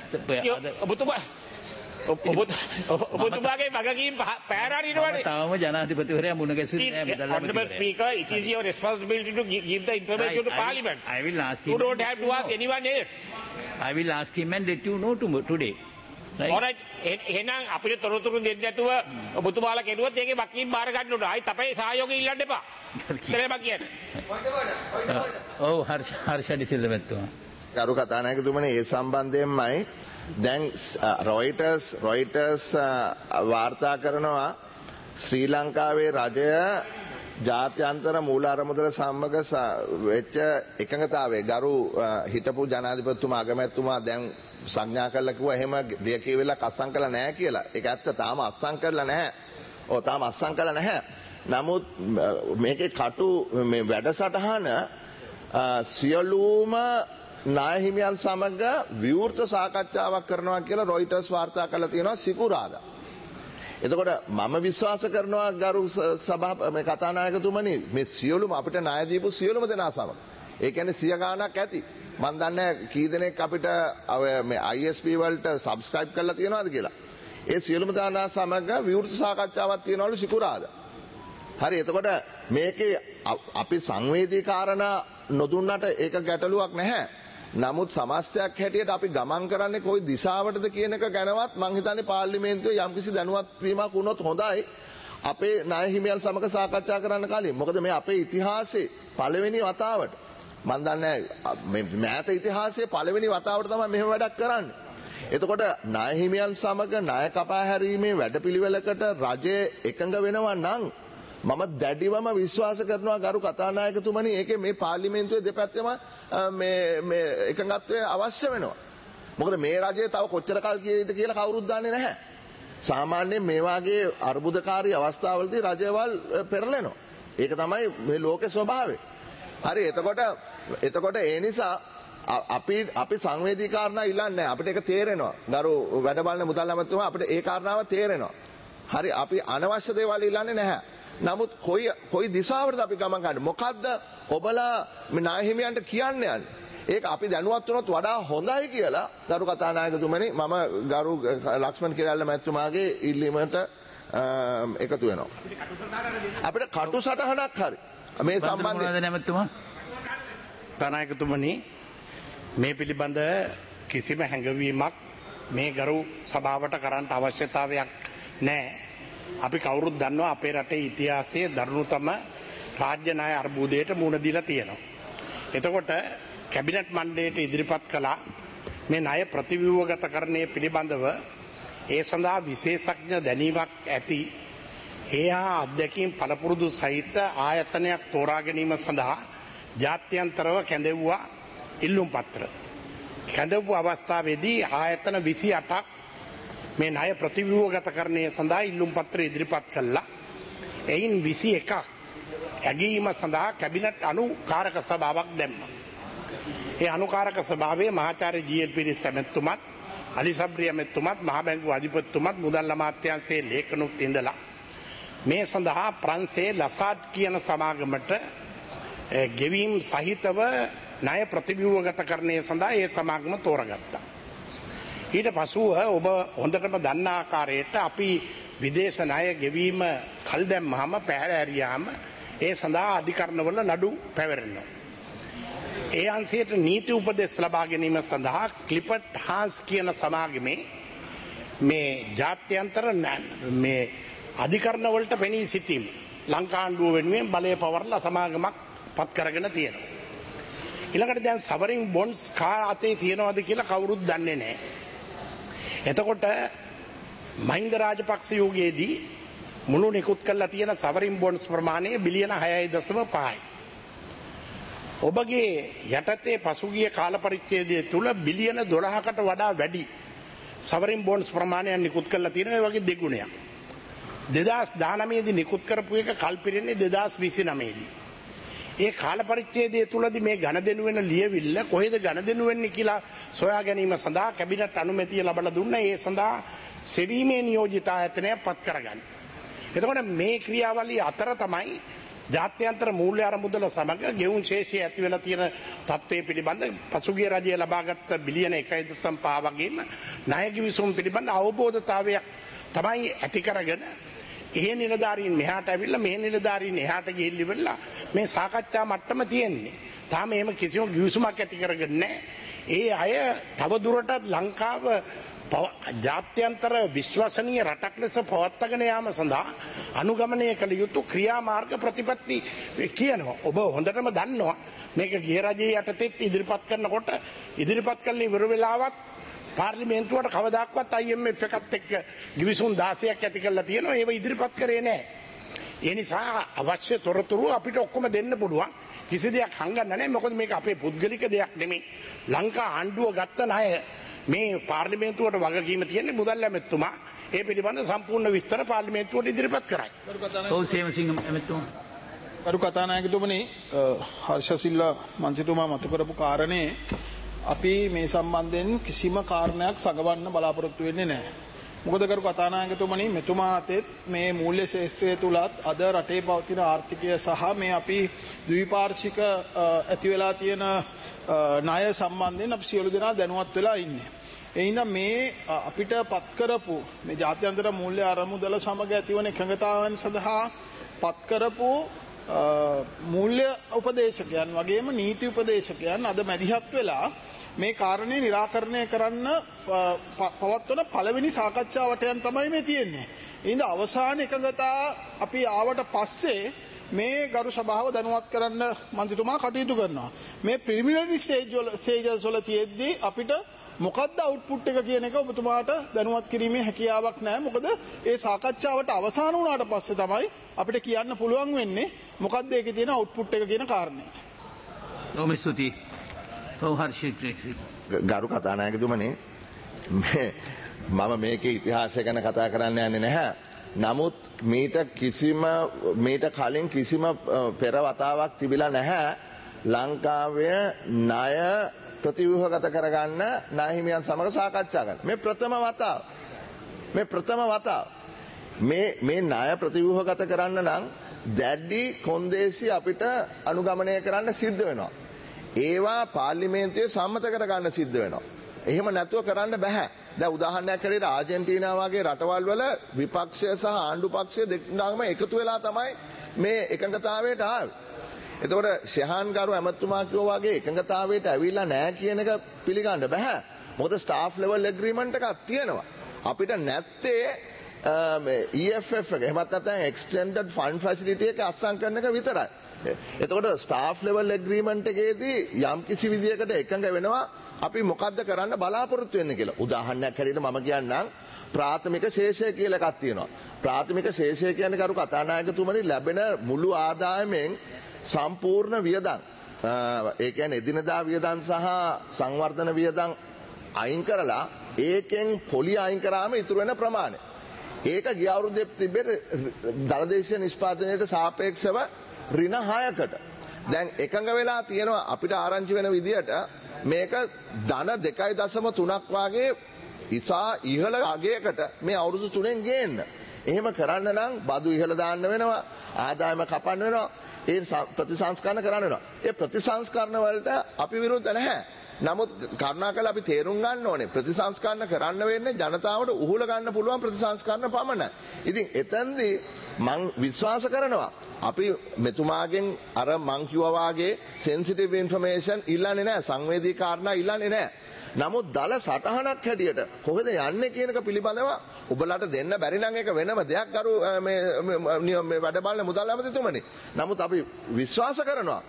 G: ඔබතුමාගේ වගකීම් පැහැරාරිනවනේ.
A: තාම ජනාධිපතිවරයා මුණ ගැසුවේ නැහැ මුදල් අමාත්‍යවරයා.
G: Honorable Speaker, it is your responsibility to give the information to Parliament.
A: I will ask him.
G: You don't have to ask anyone else.
A: I will ask him and let you know today. Right?
G: All right. එහෙනම් අපිට තොරතුරු දෙන්න නැතුව ඔබතුමාලා කෙරුවොත් ඒකේ වකීම් බාර ගන්න ඕන. ආයි අපේ සහයෝගය ඉල්ලන්න එපා. ඉතලම කියන්නේ.
A: ඔව් හර්ෂ ඩිසිල්ල මැතිතුමා.
F: ගරු කතානායකතුමනි ඒ සම්බන්ධයෙන්මයි දැන් රොයිටර්ස් වාර්තා කරනවා ශ්‍රී ලංකාවේ රජය ජාත්‍යන්තර මූල අරමුදල සමග වෙච්ච එකඟතාවය ගරු හිටපු ජනාධිපතිතුමා අගමැතිතුමා දැන් සංඥා කරලා කිව්වා එහෙම දෙය කියවිලා අස්සම් කරලා නැහැ කියලා. ඒක ඇත්ත තාම අස්සම් කරලා නැහැ. තාම අස්සම් කරලා නැහැ. නමුත් මේකේ කටු මේ වැඩසටහන සියලුම නායහිමියන් සමග විවෘත සාකච්ඡාවක් කරනවා කියලා රොයිටර්ස් වාර්තා කරලා තියෙනවා සිකුරාදා. එතකොට මම විශ්වාස කරනවා ගරු මේ කතානායකතුමනි මේ සියලුම අපිට ණය දීපු සියලුම දෙනා සමග. ඒ කියන්නේ 100 ගාණක් ඇති. මම දන්නේ කී දෙනෙක් අපිට මේ ISP වලට subscribe කරලා තියෙනවද කියලා. ඒ සියලුම දෙනා සමග විවෘත සාකච්ඡාවක් තියනවලු සිකුරාදා. හරි එතකොට මේකේ අපි සංවේදී කාරණා නොදුන්නට ඒක ගැටලුවක් නැහැ. නමුත් සමස්තයක් හැටියට අපි ගමන් කරන්නේ කොයි දිශාවටද කියන එක ගැනවත් මං හිතන්නේ පාර්ලිමේන්තුවේ යම්කිසි දැනුවත් වීමක් වුණොත් හොඳයි. අපේ ණය හිමියන් සමග සාකච්ඡා කරන්න කලින්. මොකද මේ අපේ ඉතිහාසයේ පළවෙනි වතාවට මම දන්නේ මේ මෑත ඉතිහාසයේ පළවෙනි වතාවට තමයි මෙහෙම වැඩක් කරන්නේ. එතකොට ණය හිමියන් සමග ණය කපා හැරීමේ වැඩපිළිවෙලකට රජය එකඟ වෙනවා නම් මම දැඩිවම විශ්වාස කරනවා ගරු කතානායකතුමනි ඒකේ මේ පාර්ලිමේන්තුවේ දෙපැත්තෙම මේ එකඟත්වය අවශ්‍ය වෙනවා. මොකද මේ රජය තව කොච්චර කල් කියයිද කියලා කවුරුත් දන්නේ නැහැ. සාමාන්‍යයෙන් මේ වගේ අර්බුදකාරී අවස්ථාවලදී රජවල් පෙරලෙනවා. ඒක තමයි මේ ලෝකේ ස්වභාවය. හරි එතකොට ඒ නිසා අපි සංවේදී කාරණා ඉල්ලන්නේ අපිට ඒක තේරෙනවා. ගරු වැඩ බලන මුදල් අමාත්‍යතුමා අපිට ඒ කාරණාව තේරෙනවා. හරි අපි අනවශ්‍ය දේවල් ඉල්ලන්නේ නැහැ. නමුත් කොයි දිශාවටද අපි ගමන් ගන්නේ? මොකද්ද ඔබලා මේ ණය හිමියන්ට කියන්නේ යන්නේ? ඒක අපි දැනුවත් වුණොත් වඩා හොඳයි කියලා ගරු කතානායකතුමනි මම ගරු ලක්ෂ්මන් කිරල්ල මැතිතුමාගේ ඉල්ලීමට එකතු වෙනවා. අපිට කටු සටහනක් හරි මේ සම්බන්ධයෙන්
A: මැතිතුමා
I: කතානායකතුමනි මේ පිළිබඳ කිසිම හැඟවීමක් මේ ගරු සභාවට කරන්න අවශ්‍යතාවයක් නැහැ. අපි කවුරුත් දන්නවා අපේ රටේ ඉතිහාසයේ දරුණුතම රාජ්‍ය ණය අර්බුදයට මුහුණ දීලා තියෙනවා. එතකොට කැබිනට් මණ්ඩලයට ඉදිරිපත් කළා මේ ණය ප්‍රතිව්‍යුහගතකරණය පිළිබඳව ඒ සඳහා විශේෂඥ දැනීමක් ඇති ඒහා අධ්‍යක්ෂින් පළපුරුදු සහිත ආයතනයක් තෝරා ගැනීම සඳහා ජාත්‍යන්තරව කැඳෙව්වා ඉල්ලුම් පත්‍ර. කැඳවපු අවස්ථාවේදී ආයතන 28ක් මේ ණය ප්‍රතිව්‍යුහගතකරණය සඳහා ඉල්ලුම් පත්‍ර ඉදිරිපත් කළා. එයින් 21ක් ඇගීම සඳහා කැබිනට් අනුකාරක සභාවක් දැම්මා. ඒ අනුකාරක සභාවේ මහාචාර්ය ජී.එල්. පිරිස් ඇමතුමත්, අලි සබ්රි ඇමතුමත්, මහ බැංකුව අධිපතිතුමත්, මුදල් අමාත්‍යාංශයේ ලේකනුත් ඉඳලා මේ සඳහා ප්‍රංශයේ ලසාඩ් කියන සමාගමට ගෙවීම් සහිතව ණය ප්‍රතිව්‍යුහගතකරණය සඳහා ඒ සමාගම තෝරගත්තා. ඊට පසුව ඔබ හොඳටම දන්න ආකාරයට අපි විදේශ ණය ගෙවීම කල් දැම්මහම පැහැර ඇරියාම ඒ සඳහා අධිකරණවල නඩු පැවරෙනවා. ඒ අංශයට නීති උපදෙස් ලබා ගැනීම සඳහා ක්ලිපට් හාන්ස් කියන සමාගමේ මේ ජාත්‍යන්තර මේ අධිකරණවලට පෙනී සිටීම ලංකාණ්ඩුව වෙනුවෙන් බලය පවරලා සමාගමක් පත් කරගෙන තියෙනවා. ඊළඟට දැන් සවරින් බොන්ඩ්ස් කා අතේ තියනවාද කියලා කවුරුත් දන්නේ නැහැ. එතකොට මහින්ද රාජපක්ෂ යුගයේදී මුළු නිකුත් කරලා තියෙන සවරින් බොන්ඩ්ස් ප්‍රමාණය බිලියන 6.5යි. ඔබගේ යටතේ පසුගිය කාල පරිච්ඡේදය තුල බිලියන 12කට වඩා වැඩි සවරින් බොන්ඩ්ස් ප්‍රමාණයක් නිකුත් කරලා තියෙනවා. ඒ වගේ දෙගුණයක් 2019 දී නිකුත් කරපු එක කල්පිරෙන්නේ 2029 දී. ඒ කාල පරිච්ඡේදය තුලදී මේ ගණදෙනු වෙන ලියවිල්ල කොහෙද ගණදෙනු වෙන්නේ කියලා සොයා ගැනීම සඳහා කැබිනට් අනුමැතිය ලබා දුන්නා. ඒ සඳහා සෙවීමේ නියෝජිත ආයතනය පත් කරගන්න. එතකොට මේ ක්‍රියාවලිය අතර තමයි ජාත්‍යන්තර මූල්‍ය අරමුදල සමග ගෙවුම් ශේෂය ඇති වෙලා තියෙන තත්ත්වය පිළිබඳ පසුගිය රජය ලබාගත් බිලියන 1.5 වගේම ණය කිවිසුම් පිළිබඳ අවබෝධතාවයක් තමයි ඇති කරගෙන ඒ නිලධාරීන් මෙහාට ඇවිල්ලා මේ නිලධාරීන් එහාට ගිහිල්ලා මේ සාකච්ඡා මට්ටම තියෙන්නේ. තාම එහෙම කිසිම කිවිසුමක් ඇති කරගෙන නැහැ. ඒ අය තව දුරටත් ලංකාව ජාත්‍යන්තර විශ්වසනීය රටක් ලෙස පවත්වාගෙන යාම සඳහා අනුගමනය කළ යුතු ක්‍රියාමාර්ග ප්‍රතිපත්ති කියනවා. ඔබ හොඳටම දන්නවා මේක ගිය රජයේ යටතේ ඉදිරිපත් කරනකොට ඉදිරිපත් කළ ඉවර වෙලාවත් පාර්ලිමේන්තුවට කවදාක්වත් IMF එකත් එක්ක ගිවිසුම් 16ක් ඇති කරලා තියෙනවා. ඒව ඉදිරිපත් කරේ නැහැ. ඒ නිසා අවශ්‍ය තොරතුරු අපිට ඔක්කොම දෙන්න පුළුවන්. කිසි දෙයක් හංගන්න නැහැ. මොකද මේක අපේ පුද්ගලික දෙයක් නෙමෙයි. ලංකා ආණ්ඩුව ගත්ත ණය මේ පාර්ලිමේන්තුවට වගකීම තියෙන්නේ මුදල් ඇමතුමා. ඒ පිළිබඳ සම්පූර්ණ විස්තර පාර්ලිමේන්තුවට ඉදිරිපත් කරයි.
A: ඔව් සේමසිංහ ඇමතුමා.
J: කරු කතානායකතුමනි, හර්ෂ සිල්වා මන්ත්‍රීතුමා මතු කරපු කාරණේ අපි මේ සම්බන්ධයෙන් කිසිම කාරණයක් සගවන්න බලාපොරොත්තු වෙන්නේ නැහැ. මොකද කරු කතානායකතුමනි, මෙතුමා අතෙත් මේ මූල්‍ය ශාස්ත්‍රය තුලත් අද රටේ පවතින ආර්ථිකය සහ මේ අපි ද්විපාර්ශ්වික ඇති වෙලා තියෙන ණය සම්බන්ධයෙන් අපි සියලු දෙනා දැනුවත් වෙලා ඉන්නේ. ඒ හින්දා මේ අපිට පත් කරපු මේ ජාත්‍යන්තර මූල්‍ය අරමුදල සමග ඇතිවන එකඟතාවයන් සඳහා පත් කරපු මූල්‍ය උපදේශකයන් වගේම නීති උපදේශකයන් අද මැදිහත් වෙලා මේ කාරණේ निराකරණය කරන්න පවත්වන පළවෙනි සාකච්ඡාවටයන් තමයි මේ තියෙන්නේ. ඒ හින්දා අවසාන එකඟතා අපි ආවට පස්සේ මේ ගරු සභාව දැනුවත් කරන්න මන්ත්‍රීතුමා කටයුතු කරනවා. මේ ප්‍රිලිමිනරි ස්ටේජස් වල තියෙද්දී අපිට මොකද්ද අවුට්පුට් එක කියන එක ඔබතුමාට දැනුවත් කිරීමේ හැකියාවක් නැහැ. මොකද ඒ සාකච්ඡාවට අවසන් වුණාට පස්සේ තමයි අපිට කියන්න පුළුවන් වෙන්නේ මොකද්ද ඒකේ තියෙන අවුට්පුට් එක කියන කාරණේ.
A: ඔව් ස්තුතියි. ඔව් හර්ෂිත්
F: ගරු කතානායකතුමනි, මම මේකේ ඉතිහාසය ගැන කතා කරන්න යන්නේ නැහැ. නමුත් මීට කලින් කිසිම පෙර වතාවක් තිබිලා නැහැ ලංකාවේ ණය ප්‍රතිව්‍යුහගත කරගන්න ණය හිමියන් සමග සාකච්ඡා කරන්න. මේ ප්‍රථම වතාව. මේ ණය ප්‍රතිව්‍යුහගත කරන්න නම් දැඩි කොන්දේසි අපිට අනුගමනය කරන්න සිද්ධ වෙනවා. ඒවා පාර්ලිමේන්තුවේ සම්මත කරගන්න සිද්ධ වෙනවා. එහෙම නැතුව කරන්න බෑ. දැන් උදාහරණයක් හැටියට ආජන්ටිනාව වගේ රටවල් වල විපක්ෂය සහ ආණ්ඩු පක්ෂය දෙකම එකතු වෙලා තමයි මේ එකඟතාවයට ආවේ. එතකොට ශහාන් ගරු ඇමතුමා කිව්වා වගේ එකඟතාවයට ඇවිල්ලා නැහැ කියන එක පිළිගන්න බෑ. මොකද ස්ටාෆ් ලෙවල් ඇග්‍රීමන්ට් එකක් තියෙනවා. අපිට නැත්තේ මේ EFF එක එහෙමත් නැත්නම් එක්ස්ටෙන්ඩඩ් ෆන්ඩ් ෆැසිලිටි එක අත්සන් කරන එක විතරයි. එතකොට ස්ටාෆ් ලෙවල් ඇග්‍රීමන්ට් එකේදී යම් කිසි විදියකට එකඟ වෙනවා අපි මොකද්ද කරන්න බලාපොරොත්තු වෙන්නේ කියලා. උදාහරණයක් හැටියට මම කියන්නම් ප්‍රාථමික ශේෂය කියලා එකක් තියෙනවා. ප්‍රාථමික ශේෂය කියන්නේ කරු කතානායකතුමනි ලැබෙන මුළු ආදායමෙන් සම්පූර්ණ වියදම් ඒ කියන්නේ එදිනදා වියදම් සහ සංවර්ධන වියදම් අයින් කරලා ඒකෙන් පොලි අයින් කරාම ඉතුරු වෙන ප්‍රමාණය. ඒක ගිය අවුරුද්දේ තිබෙන දලදේශීය නිෂ්පාදනයට සාපේක්ෂව ඍණ 6කට. දැන් එකඟ වෙලා තියෙනවා අපිට ආරංචි වෙන විදියට මේක ධන 2.3ක් වාගේ ඉසා ඉහළ අගයකට මේ අවුරුදු 3න් ගේන්න. එහෙම කරන්න නම් බදු ඉහළ දාන්න වෙනවා, ආදායම කපන්න වෙනවා, ඒ ප්‍රතිසංස්කරණ කරන්න වෙනවා. ඒ ප්‍රතිසංස්කරණ වලට අපි විරුද්ධ නැහැ. නමුත් කරුණාකරලා අපි තේරුම් ගන්න ඕනේ ප්‍රතිසංස්කරණ කරන්න වෙන්නේ ජනතාවට උහුල ගන්න පුළුවන් ප්‍රතිසංස්කරණ පමණයි. ඉතින් එතෙන්දී මං විශ්වාස කරනවා අපි මෙතුමාගෙන් අර මං කිව්වා වාගේ සෙන්සිටිව් ඉන්ෆර්මේෂන් ඉල්ලන්නේ නැහැ, සංවේදී කාරණා ඉල්ලන්නේ නැහැ. නමුත් දල සටහනක් හැටියට කොහෙද යන්නේ කියන එක පිළිබඳව ඔබලාට දෙන්න බැරි නම් ඒක වෙනම දෙයක් කරු මේ වැඩ බලන මුදල් ඇමතිතුමනි. නමුත් අපි විශ්වාස කරනවා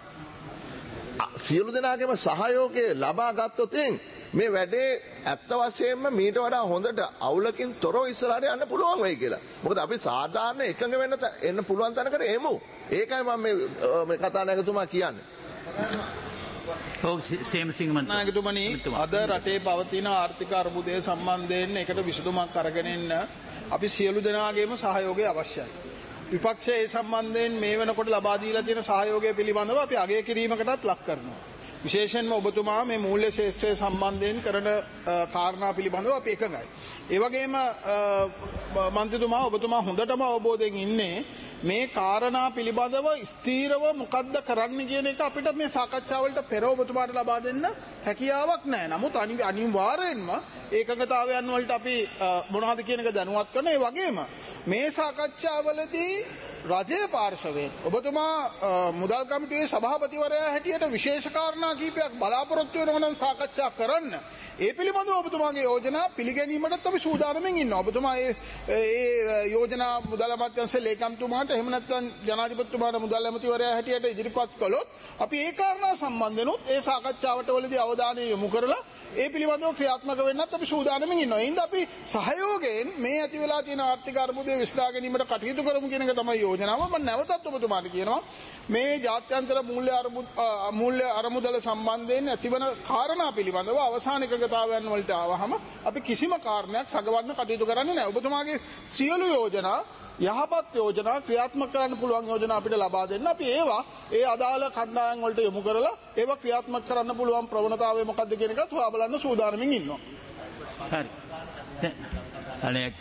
F: සියලු දෙනාගේම සහයෝගය ලබා ගත්තොත් මේ වැඩේ ඇත්ත වශයෙන්ම මීට වඩා හොඳට අවුලකින් තොරව ඉස්සරහට යන්න පුළුවන් වෙයි කියලා. මොකද අපි සාධාරණ එකඟ එන්න පුළුවන් තැනකට එමු. ඒකයි මම මේ කතානායකතුමා කියන්නේ.
A: සේමසිංහ
J: නායකතුමනි අද රටේ පවතින ආර්ථික අර්බුදය සම්බන්ධයෙන් එකට විසඳුමක් අරගෙන එන්න අපි සියලු දෙනාගේම සහයෝගය අවශ්‍යයි. විපක්ෂය ඒ සම්බන්ධයෙන් මේ වෙනකොට ලබා දීලා තියෙන සහයෝගය පිළිබඳව අපි අගය කිරීමකටත් ලක් කරනවා. විශේෂයෙන්ම ඔබතුමා මේ මූල්‍ය ශේෂ්ත්‍රය සම්බන්ධයෙන් කරන කාරණා පිළිබඳව අපි එකඟයි. ඒ වගේම මන්ත්‍රීතුමා ඔබතුමා හොඳටම අවබෝධයෙන් ඉන්නේ මේ කාරණා පිළිබඳව ස්ථීරව මොකද්ද කරන්න කියන එක අපිට මේ සාකච්ඡාවලට පෙර ඔබතුමාට ලබා දෙන්න හැකියාවක් නැහැ. නමුත් අනිවාර්යෙන්ම ඒකගතාවයන් වලට අපි මොනවද කියන එක දැනුවත් කරනවා. ඒ වගේම මේ සාකච්ඡාවලදී රජයේ පාර්ශවයෙන් ඔබතුමා මුදල් කමිටුවේ සභාපතිවරයා හැටියට විශේෂ කාරණා කිහිපයක් බලාපොරොත්තු වෙනවා නම් සාකච්ඡා කරන්න. ඒ පිළිබඳව ඔබතුමාගේ යෝජනා පිළිගැනීමටත් අපි සූදානම්ෙන් ඉන්නවා. ඔබතුමා ඒ යෝජනා මුදල් අමාත්‍යාංශයේ ලේකම්තුමාට එහෙම නැත්නම් ජනාධිපතිතුමාට මුදල් ඇමතිවරයා හැටියට ඉදිරිපත් කළොත් අපි ඒ කාරණා සම්බන්ධනොත් ඒ සාකච්ඡාවට වලදී අවධානය යොමු කරලා ඒ පිළිබඳව ක්‍රියාත්මක වෙන්නත් අපි සූදානම්ෙන් ඉන්නවා. ඒ හින්දා අපි සහයෝගයෙන් මේ ඇති වෙලා තියෙන ආර්ථික අර්බුදය විසඳා ගැනීමට කටයුතු කරමු කියන එක තමයි යෝජනාව. මම නැවතත් ඔබතුමාට කියනවා මේ ජාත්‍යන්තර මූල්‍ය අරමුදල සම්බන්ධයෙන් ඇතිවන කාරණා පිළිබඳව අවසාන එකගතාවයන් වලට ආවහම අපි කිසිම කාරණයක් සගවන්න කටයුතු කරන්නේ නැහැ. ඔබතුමාගේ සියලු යෝජනා යහපත් යෝජනා ක්‍රියාත්මක කරන්න පුළුවන් යෝජනා අපිට ලබා දෙන්න. අපි ඒවා ඒ අදාළ කණ්ඩායම් වලට යොමු කරලා ඒවා ක්‍රියාත්මක කරන්න පුළුවන් ප්‍රවණතාවය මොකක්ද කියන එකත් හොයා බලන්න සූදානම්ෙන් ඉන්නවා.
A: හරි. අනේක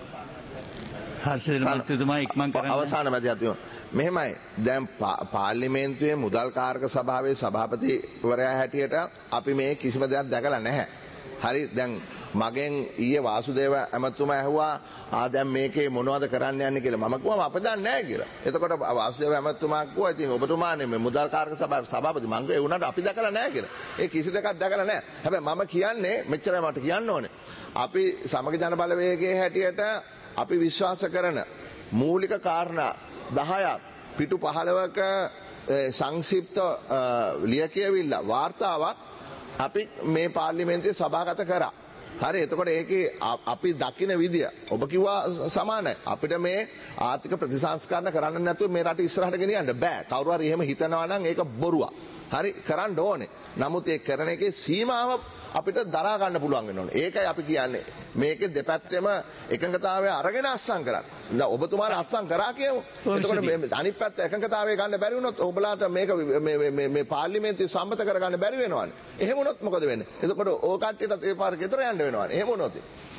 A: හර්ෂල් මන්ත්‍රීතුමා ඉක්මන් කරන්න.
F: අවසාන මැදිහත් මෙහෙමයි. දැන් පාර්ලිමේන්තුවේ මුදල් කාරක සභාවේ සභාපතිවරයා හැටියට අපි මේ කිසිම දෙයක් දැකලා නැහැ. හරි. දැන් මගෙන් ඊයේ වාසුදේව ඇමතුමා ඇහුවා දැන් මේකේ මොනවද කරන්න යන්නේ කියලා. මම කිව්වා අප දන්නේ නැහැ කියලා. එතකොට වාසුදේව ඇමතුමා කිව්වා ඉතින් ඔබතුමානේ මේ මුදල් කාරක සභාවේ සභාපති මං කිව්වා ඒ වුණාට අපි දැකලා නැහැ කියලා. ඒ කිසි දෙයක් දැකලා නැහැ. හැබැයි මම කියන්නේ මෙච්චරයි මට කියන්න ඕනේ. අපි සමග ජන බලවේගයේ හැටියට අපි විශ්වාස කරන මූලික කාරණා 10ක් පිටු 15ක සංක්ෂිප්ත ලියකියවිල්ල වාර්තාවක් අපි මේ පාර්ලිමේන්තුවේ සභාගත කරා. හරි. එතකොට ඒකේ අපි දකින විදිය ඔබ කිව්වා සමානයි. අපිට මේ ආර්ථික ප්‍රතිසංස්කරණ කරන්න නැතුව මේ රට ඉස්සරහට ගෙනියන්න බෑ. කවුරු හරි එහෙම හිතනවා නම් ඒක බොරුවක්. හරි. කරන්න ඕනේ. නමුත් ඒ කරන එකේ සීමාව අපිට දරා ගන්න පුළුවන් වෙන්න ඕනේ. ඒකයි අපි කියන්නේ. මේකේ දෙපැත්තෙම එකඟතාවය අරගෙන අස්සම් කරන්න. දැන් ඔබතුමාට අස්සම් කරා කියමු. එතකොට මේ අනිත් පැත්ත එකඟතාවය ගන්න බැරි වුණොත් ඔබලාට මේක මේ පාර්ලිමේන්තුවේ සම්මත කරගන්න බැරි වෙනවනේ. එහෙම වුණොත් මොකද වෙන්නේ? එතකොට ඕ කට්ටියටත් ඒ පාර ගෙදර යන්න වෙනවනේ. එහෙම වුණොත්.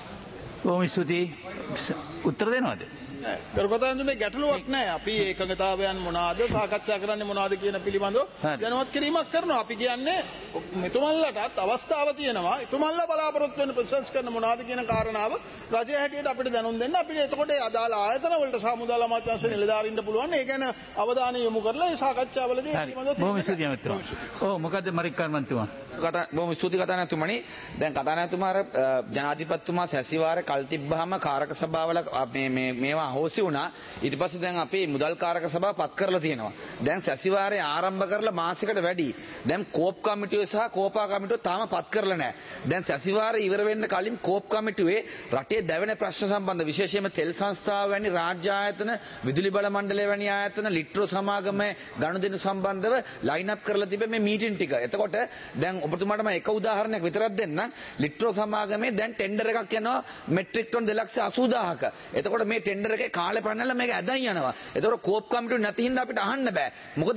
A: බොහොම ස්තුතියි. උත්තර දෙනවද?
J: කරගතන්දුනේ ගැටලුවක් නැහැ. අපි ඒකගතාවයන් මොනවාද සාකච්ඡා කරන්නේ මොනවාද කියන පිළිබඳව දැනුවත් කිරීමක් කරනවා. අපි කියන්නේ මෙතුමන්ලටත් අවස්ථාව තියෙනවා. එතුමන්ලා බලාපොරොත්තු වෙන ප්‍රතිසංස්කරණ මොනවාද කියන කාරණාව රජය හැටියට අපිට දැනුම් දෙන්න. අපිට එතකොට ඒ අදාළ ආයතන වලට සමුදාල අමාත්‍යාංශ නිලධාරීන්ට පුළුවන් ඒ ගැන අවධානය යොමු කරලා ඒ සාකච්ඡාවලදී
A: බොහොම ස්තුතියි මන්ත්‍රීතුමා. ඔව් මොකද මරික්කාර මන්ත්‍රීතුමා.
K: බොහොම ස්තුතියි කතානායකතුමනි. දැන් කතානායකතුමා ජනාධිපතිතුමා සැසිවාරේ කල් තිබ්බහම කාරක සභාවල මේවා හෝසි වුණා. ඊට පස්සේ දැන් අපි මුදල් කාරක සභාව පත් කරලා තියෙනවා. දැන් සැසිවාරේ ආරම්භ කරලා මාසයකට වැඩි. දැන් කෝප් කමිටුවේ සහ කෝපා කමිටුව තාම පත් කරලා නැහැ. දැන් සැසිවාරේ ඉවර වෙන්න කලින් කෝප් කමිටුවේ රටේ දැවෙන ප්‍රශ්න සම්බන්ධ විශේෂයෙන්ම තෙල් සංස්ථාව වැනි රාජ්‍ය ආයතන, විදුලි බල මණ්ඩලය වැනි ආයතන, ලිට්‍රෝ සමාගමේ ගනුදෙනු සම්බන්ධව ලයින් අප් කරලා තිබෙන මේ මීටින් ටික. එතකොට දැන් ඔබතුමාට මම එක උදාහරණයක් විතරක් දෙන්නම්. ලිට්‍රෝ සමාගමේ දැන් ටෙන්ඩර් එකක් යනවා මෙට්‍රික් ටන් 2,80,000ක. එතකොට මේ ටෙන්ඩර් එකේ කාලේ පන්නලා මේක ඇදන් යනවා. එතකොට කෝප් කමිටුව නැති හින්දා අපිට අහන්න බෑ. මොකද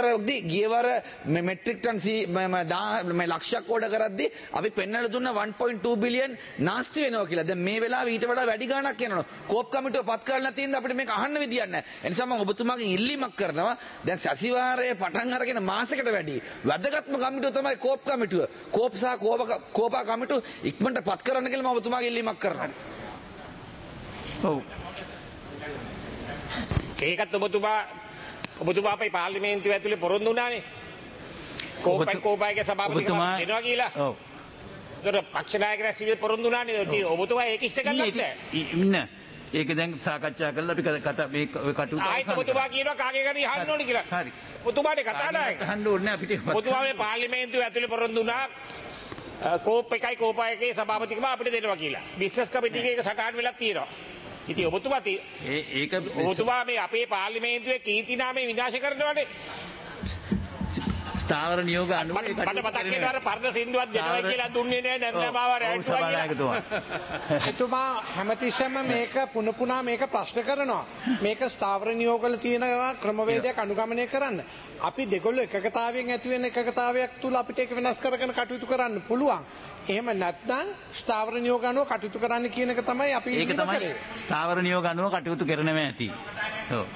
K: ගියවර මේ මෙට්‍රික් ටන් මේ ලක්ෂයක් ඕඩර් කරද්දී අපි පෙන්නලා දුන්න 1.2 බිලියන් නාස්ති වෙනවා කියලා. දැන් මේ වෙලාවේ ඊට වඩා වැඩි ගාණක් යනවා. කෝප් කමිටුව පත් කරලා නැති හින්දා අපිට මේක අහන්න විදියක් නැහැ. ඒ නිසා මම ඔබතුමාගෙන් ඉල්ලීමක් කරනවා. දැන් සැසිවාරයේ පටන් අරගෙන මාසයකට වැඩි වැදගත්ම කමිටුව තමයි කෝප් කමිටුව. කෝප් සහ කෝපා කමිටුව ඉක්මනට පත් කරන්න කියලා මම ඔබතුමාගෙන් ඉල්ලීමක් කරනවා.
A: ඔව්.
G: ඒකත් ඔබතුමා අපේ පාර්ලිමේන්තුව ඇතුලේ පොරොන්දු වුණානේ. කෝපයිගේ සභාපතිතුමා දෙනවා කියලා.
A: ඔව්.
G: ඒතර පක්ෂ නායක රැස්වීමේ පොරොන්දු වුණානේ. ඔබතුමා ඒක ඉෂ්ට කරන්නත් නැහැ.
A: ඉන්න. ඒක දැන් සාකච්ඡා කරලා අපි කතා මේ කටයුතු
G: ආයෙත් ඔබතුමා කියනවා කාගේ ගැන අහන්න ඕනේ කියලා.
A: හරි.
G: ඔබතුමාට කතා නැහැ.
A: අහන්න ඕනේ අපිට.
G: ඔබතුමා මේ පාර්ලිමේන්තුව ඇතුලේ පොරොන්දු වුණා. කෝප් එකයි කෝපා එකේ සභාපතිකම අපිට දෙනවා කියලා. බිස්නස් කමිටුවේ එක සටහන් වෙලක් තියෙනවා. ඉතින් ඔබතුමා මේ අපේ පාර්ලිමේන්තුවේ කීර්ති නාමය විනාශ කරනවානේ.
A: ස්ථාවර නියෝග අනුව
G: මට මතක් වෙනවා පරණ සින්දුවක් දෙනවා කියලා දුන්නේ නෑ දැන් මාව රැට්ටුවා කියලා.
L: එතුමා හැමතිස්සෙම මේක පුන පුනා මේක ප්‍රශ්න කරනවා. මේක ස්ථාවර නියෝගවල තියෙන ක්‍රමවේදයක් අනුගමනය කරන්න. අපි දෙගොල්ලෝ එකකතාවයෙන් ඇති වෙන එකකතාවයක් තුල අපිට ඒක වෙනස් කරගෙන කටයුතු කරන්න පුළුවන්. එහෙම නැත්නම් ස්ථාවර නියෝග අනුව කටයුතු කරන්න කියන එක තමයි අපි
A: ඒක තමයි ස්ථාවර නියෝග අනුව කටයුතු කරනම ඇති. ඔව්.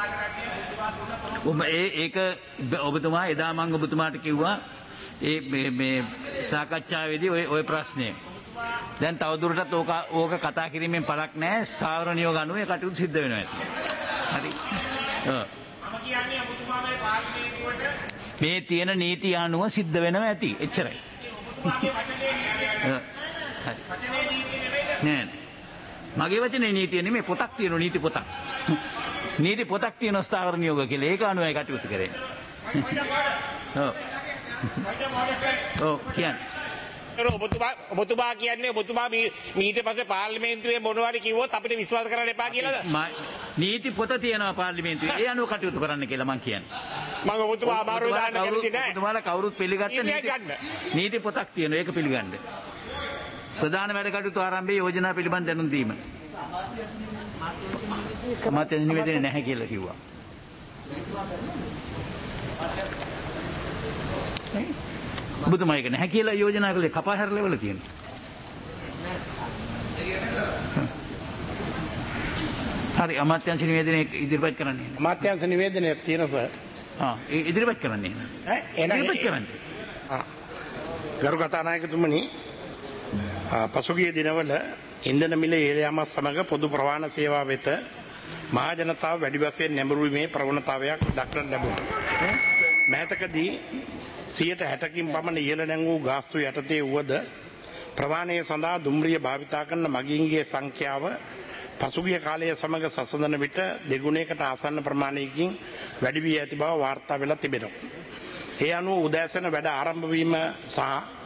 A: ඒක ඔබතුමා එදා මම ඔබතුමාට කිව්වා මේ සාකච්ඡාවේදී ওই ප්‍රශ්නය. දැන් තවදුරටත් ඕක කතා කිරීමෙන් පළක් නැහැ. ස්ථාවර නියෝග අනුව ඒ කටයුතු සිද්ධ වෙනවා ඇති. හරි. ඔව්. මේ තියෙන නීති අනුව සිද්ධ වෙනවා ඇති. එච්චරයි. නෑ. මගේ වචනේ නීතිය නෙමෙයි පොතක් තියෙන නීති පොතක්. නීති පොතක් තියෙන ස්ථාවර නියෝග කියලා. ඒක අනුවයි කටයුතු කරේ. ඔව්. ඔව් කියන්නේ.
G: ඔබතුමා කියන්නේ ඔබතුමා ඊට පස්සේ පාර්ලිමේන්තුවේ මොනවද කිව්වොත් අපිට විශ්වාස කරන්න එපා කියලාද?
A: නීති පොත තියෙනවා පාර්ලිමේන්තුවේ. ඒ අනුව කටයුතු කරන්න කියලා මං කියන්නේ.
G: මම ඔබතුමා අමාරුයි දාන්න කැමති නෑ.
A: ඔබතුමාලා කවුරුත් පිළිගත්ත නීති පොතක් තියෙනවා. ඒක පිළිගන්න. ප්‍රධාන වැඩ කටයුතු ආරම්භයේ යෝජනා පිළිබඳ දැනුම් දීම. අමාත්‍ය නිවේදනය නැහැ කියලා කිව්වා. ඔබතුමා ඒක නැහැ කියලා යෝජනා කළේ කපා හැරලා වල තියෙනවා. හරි අමාත්‍යංශ නිවේදනය ඉදිරිපත් කරන්නේ.
I: අමාත්‍යංශ නිවේදනයක් තියෙනවා සර්.
A: ඉදිරිපත් කරන්නේ. ඉදිරිපත් කරන්නේ.
I: ගරු කතානායකතුමනි පසුගිය දිනවල ඉන්ධන මිල ඉහළ යාම සමග පොදු ප්‍රවාහන සේවාව වෙත මහා ජනතාව වැඩි වශයෙන් නැඹුරුවීමේ ප්‍රවණතාවයක් දක්නට ලැබුණා. මෑතකදී 60%කින් පමණ ඉහළ නැංවූ ගාස්තු යටතේ වුවද ප්‍රවාහනය සඳහා දුම්රිය භාවිතා කරන මගීන්ගේ සංඛ්‍යාව පසුගිය කාලය සමග සසඳන විට දෙගුණයකට ආසන්න ප්‍රමාණයකින් වැඩි වී ඇති බව වාර්තා වෙලා තිබෙනවා. ඒ අනුව උදෑසන වැඩ ආරම්භ වීම සහ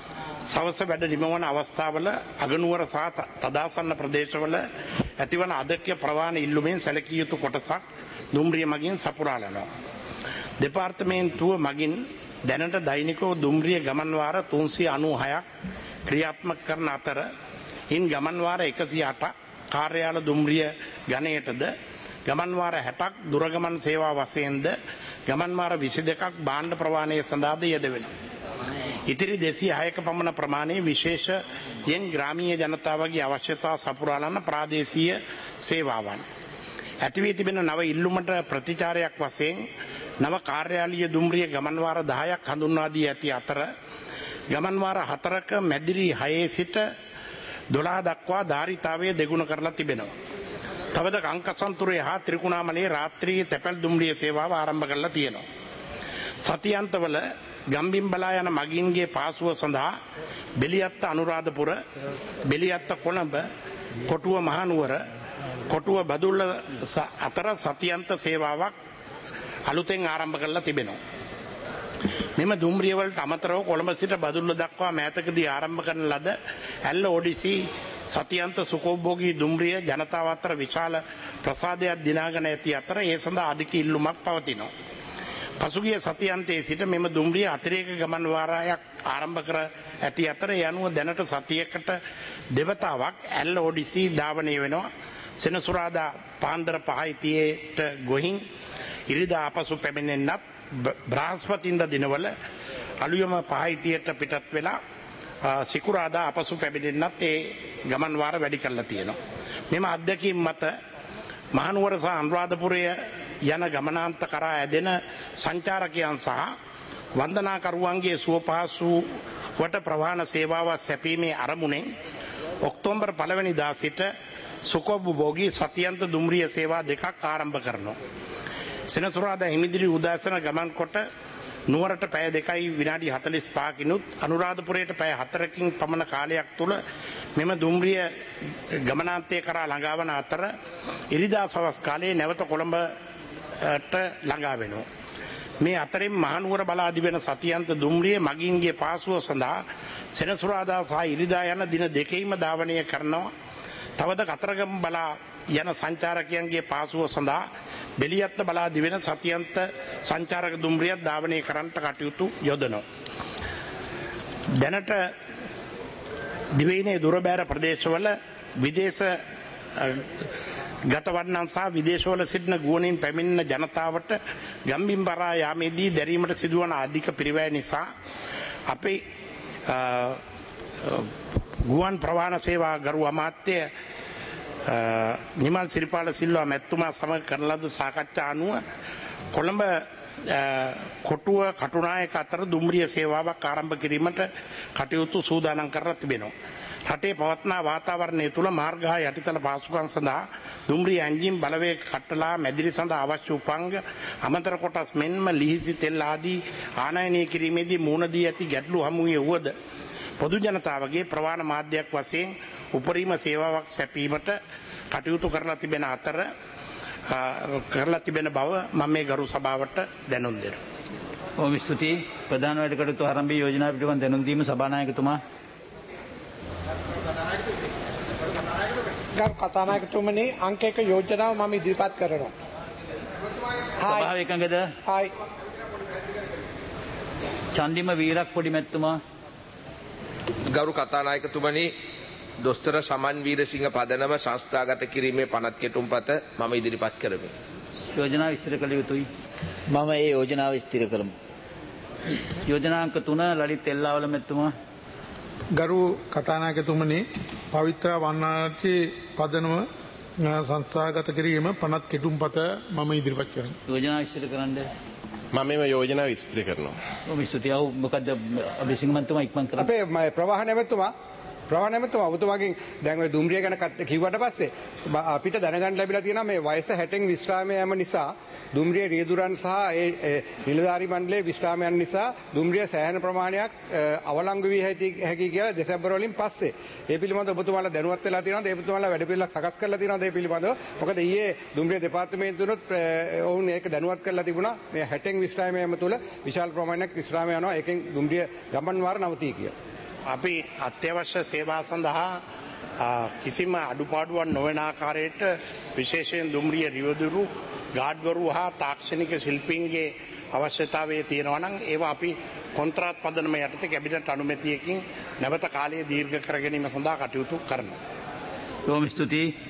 I: සවස වැඩ නිමවන අවස්ථාවල අගනුවර සහ තදාසන්න ප්‍රදේශවල ඇතිවන අධක්‍ය ප්‍රවාහන ඉල්ලුමෙන් සැලකිය යුතු කොටසක් දුම්රිය මගින් සපුරාලනවා. දෙපාර්තමේන්තුව මගින් දැනට දෛනිකව දුම්රිය ගමන්වාර 396ක් ක්‍රියාත්මක කරන අතර ඉන් ගමන්වාර 108ක් කාර්යාල දුම්රිය ගණයටද ගමන්වාර 60ක් දුරගමන් සේවා වශයෙන්ද ගමන්වාර 22ක් භාණ්ඩ ප්‍රවාහනය සඳහාද යෙදවෙනවා. ඉතිරි 206ක පමණ ප්‍රමාණයේ විශේෂයෙන් ග්‍රාමීය ජනතාවගේ අවශ්‍යතා සපුරාලන ප්‍රාදේශීය සේවාවන්. ඇති වී තිබෙන නව ඉල්ලුමට ප්‍රතිචාරයක් වශයෙන් නව කාර්යාලීය දුම්රිය ගමන්වාර 10ක් හඳුන්වා දී ඇති අතර ගමන්වාර 4ක මැදිරි 6 සිට 12 දක්වා ධාරිතාවය දෙගුණ කරලා තිබෙනවා. තවද කංකසන්තුරේ හා ත්‍රිකුණාමලයේ රාත්‍රියේ තැපැල් දුම්රිය සේවාව ආරම්භ කරලා තියෙනවා. සතියන්තවල ගම්බිම්බලා යන මගින්ගේ පාසුව සඳහා බෙලියත්ත අනුරාධපුර, බෙලියත්ත කොළඹ, කොටුව මහනුවර, කොටුව බදුල්ල අතර සතියන්ත සේවාවක් අලුතෙන් ආරම්භ කරලා තිබෙනවා. මෙම දුම්රිය වලට අමතරව කොළඹ සිට බදුල්ල දක්වා මෑතකදී ආරම්භ කරන ලද ඇල්ල ඔඩිසි සතියන්ත සුඛෝභෝගී දුම්රිය ජනතාව අතර විශාල ප්‍රසාදයක් දිනාගෙන ඇති අතර ඒ සඳහා අධික ඉල්ලුමක් පවතිනවා. පසුගිය සතියන්තයේ සිට මෙම දුම්රිය අතිරේක ගමන් වාරයක් ආරම්භ කර ඇති අතර ඒ අනුව දැනට සතියකට දෙවතාවක් ඇල්ල ඔඩිසි ධාවනය වෙනවා. සෙනසුරාදා පාන්දර 5:30ට ගොහින් ඉරිදා අපසු පැමිණෙන්නත් බ්‍රහස්පතින්ද දිනවල අලුයම 5:30ට පිටත් වෙලා සිකුරාදා අපසු පැමිණෙන්නත් ඒ ගමන් වාර වැඩි කරලා තියෙනවා. මෙම අත්දැකීම් මත මහනුවර සහ අනුරාධපුරය යන ගමනාන්ත කරා ඇදෙන සංචාරකයන් සහ වන්දනාකරුවන්ගේ සුවපහසු වට ප්‍රවාහන සේවාව සැපීමේ අරමුණෙන් ඔක්තෝබර් 1 වෙනිදා සිට සුඛෝපභෝගී සතියන්ත දුම්රිය සේවා දෙකක් ආරම්භ කරනවා. සෙනසුරාදා හිමිදිරි උදෑසන ගමන් කොට නුවරට පැය 2යි විනාඩි 45කිනුත් අනුරාධපුරයට පැය 4කින් පමණ කාලයක් තුල මෙම දුම්රිය ගමනාන්තය කරා ළඟා වන අතර ඉරිදා සවස් කාලයේ නැවත කොළඹට ළඟා වෙනවා. මේ අතරින් මහනුවර බලා දිවෙන සතියන්ත දුම්රිය මගින්ගේ පාසුව සඳහා සෙනසුරාදා සහ ඉරිදා යන දින දෙකෙහිම ධාවනය කරනවා. තවද කතරගම බලා යන සංචාරකයන්ගේ පාසුව සඳහා බෙලියත්ත බලා දිවෙන සතියන්ත සංචාරක දුම්රියක් ධාවනය කරන්නට කටයුතු යොදනවා. දැනට දිවයිනේ දුරබෑර ප්‍රදේශවල විදේශ ගතවන්නන් සහ විදේශවල සිටින ගුවනින් පැමිණෙන ජනතාවට ගම්බිම් බරා යාමේදී දැරීමට සිදුවන අධික පිරිවැය නිසා අපේ ගුවන් ප්‍රවාහන සේවා ගරු අමාත්‍ය නිමල් සිරිපාල සිල්වා මැතිතුමා සමග කරන ලද සාකච්ඡා අනුව කොළඹ කොටුව කටුනායක අතර දුම්රිය සේවාවක් ආරම්භ කිරීමට කටයුතු සූදානම් කරලා තිබෙනවා. රටේ පවත්නා වාතාවරණය තුළ මාර්ග හා යටිතල පහසුකම් සඳහා දුම්රිය එන්ජින් බලවේග කට්ටලා මැදිරි සඳහා අවශ්‍ය උපංග අමතර කොටස් මෙන්ම ලිහිසි තෙල් ආදී ආනයනය කිරීමේදී මුහුණ දී ඇති ගැටලු හමු වූ වුවද පොදු ජනතාවගේ ප්‍රවාහන මාධ්‍යයක් වශයෙන් උපරිම සේවාවක් සැපීමට කටයුතු කරලා තිබෙන අතර කරලා තිබෙන බව මම මේ ගරු සභාවට දැනුම් දෙනවා.
A: ඔව් ස්තුතියි. ප්‍රධාන වැඩ කටයුතු ආරම්භ යෝජනා පිටුපන් දැනුම් දීම සභානායකතුමා.
L: ගරු කතානායකතුමනි අංක 1 යෝජනාව මම ඉදිරිපත් කරනවා.
A: සභාව එකඟද?
L: හායි.
A: චන්දිම වීරක් පොඩි මැතිතුමා.
M: ගරු කතානායකතුමනි දොස්තර සමන් වීරසිංහ පදනම සංස්ථාගත කිරීමේ පනත් කෙටුම්පත මම ඉදිරිපත් කරමි.
A: යෝජනාව විස්තර කළ යුතුයි.
K: මම ඒ යෝජනාව ස්ථිර කරමු.
A: යෝජනා අංක 3 ලලිත් එල්ලාවල මැතිතුමා.
J: ගරු කතානායකතුමනි පවිත්‍ර වන්නාරච්චි පදනම සංස්ථාගත කිරීම පනත් කෙටුම්පත මම ඉදිරිපත් කරනවා.
A: යෝජනා විස්තර කරන්න.
N: මම මේ යෝජනාව විස්තර කරනවා.
A: ඔව් ස්තුතියි. ඔව් මොකද්ද අබේසිංහ මන්තුමා ඉක්මන් කරන්න.
L: අපේ ප්‍රවාහන ඇමතුමා ඔබතුමාගෙන් දැන් ඔය දුම්රිය ගැන කිව්වට පස්සේ අපිට දැනගන්න ලැබිලා තියෙනවා මේ වයස 60න් විශ්‍රාමය යෑම නිසා දුම්රිය රියදුරන් සහ ඒ නිලධාරී මණ්ඩලයේ විශ්‍රාමයන් නිසා දුම්රිය සෑහෙන ප්‍රමාණයක් අවලංගු වී හැකි කියලා දෙසැම්බර් වලින් පස්සේ ඒ පිළිබඳව ඔබතුමාලා දැනුවත් වෙලා තියෙනවද? ඒ ඔබතුමාලා වැඩපිළිවෙලක් සකස් කරලා තියෙනවද ඒ පිළිබඳව? මොකද ඊයේ දුම්රිය දෙපාර්තමේන්තුවනොත් ඔවුන් ඒක දැනුවත් කරලා තිබුණා මේ 60න් විශ්‍රාමය යෑම තුළ විශාල ප්‍රමාණයක් විශ්‍රාමය යනවා. ඒකෙන් දුම්රිය ගමන් වාර නවතී කියලා.
I: අපි අත්‍යවශ්‍ය සේවා සඳහා කිසිම අඩුපාඩුවක් නොවන ආකාරයට විශේෂයෙන් දුම්රිය රියදුරු ගාඩ්වරු හා තාක්ෂණික ශිල්පීන්ගේ අවශ්‍යතාවය තියෙනවා නම් ඒවා අපි කොන්ත්‍රාත් පදනම යටතේ කැබිනට් අනුමැතියකින් නැවත කාලය දීර්ඝ කර ගැනීම සඳහා කටයුතු කරනවා.
A: බොහොම ස්තුතියි.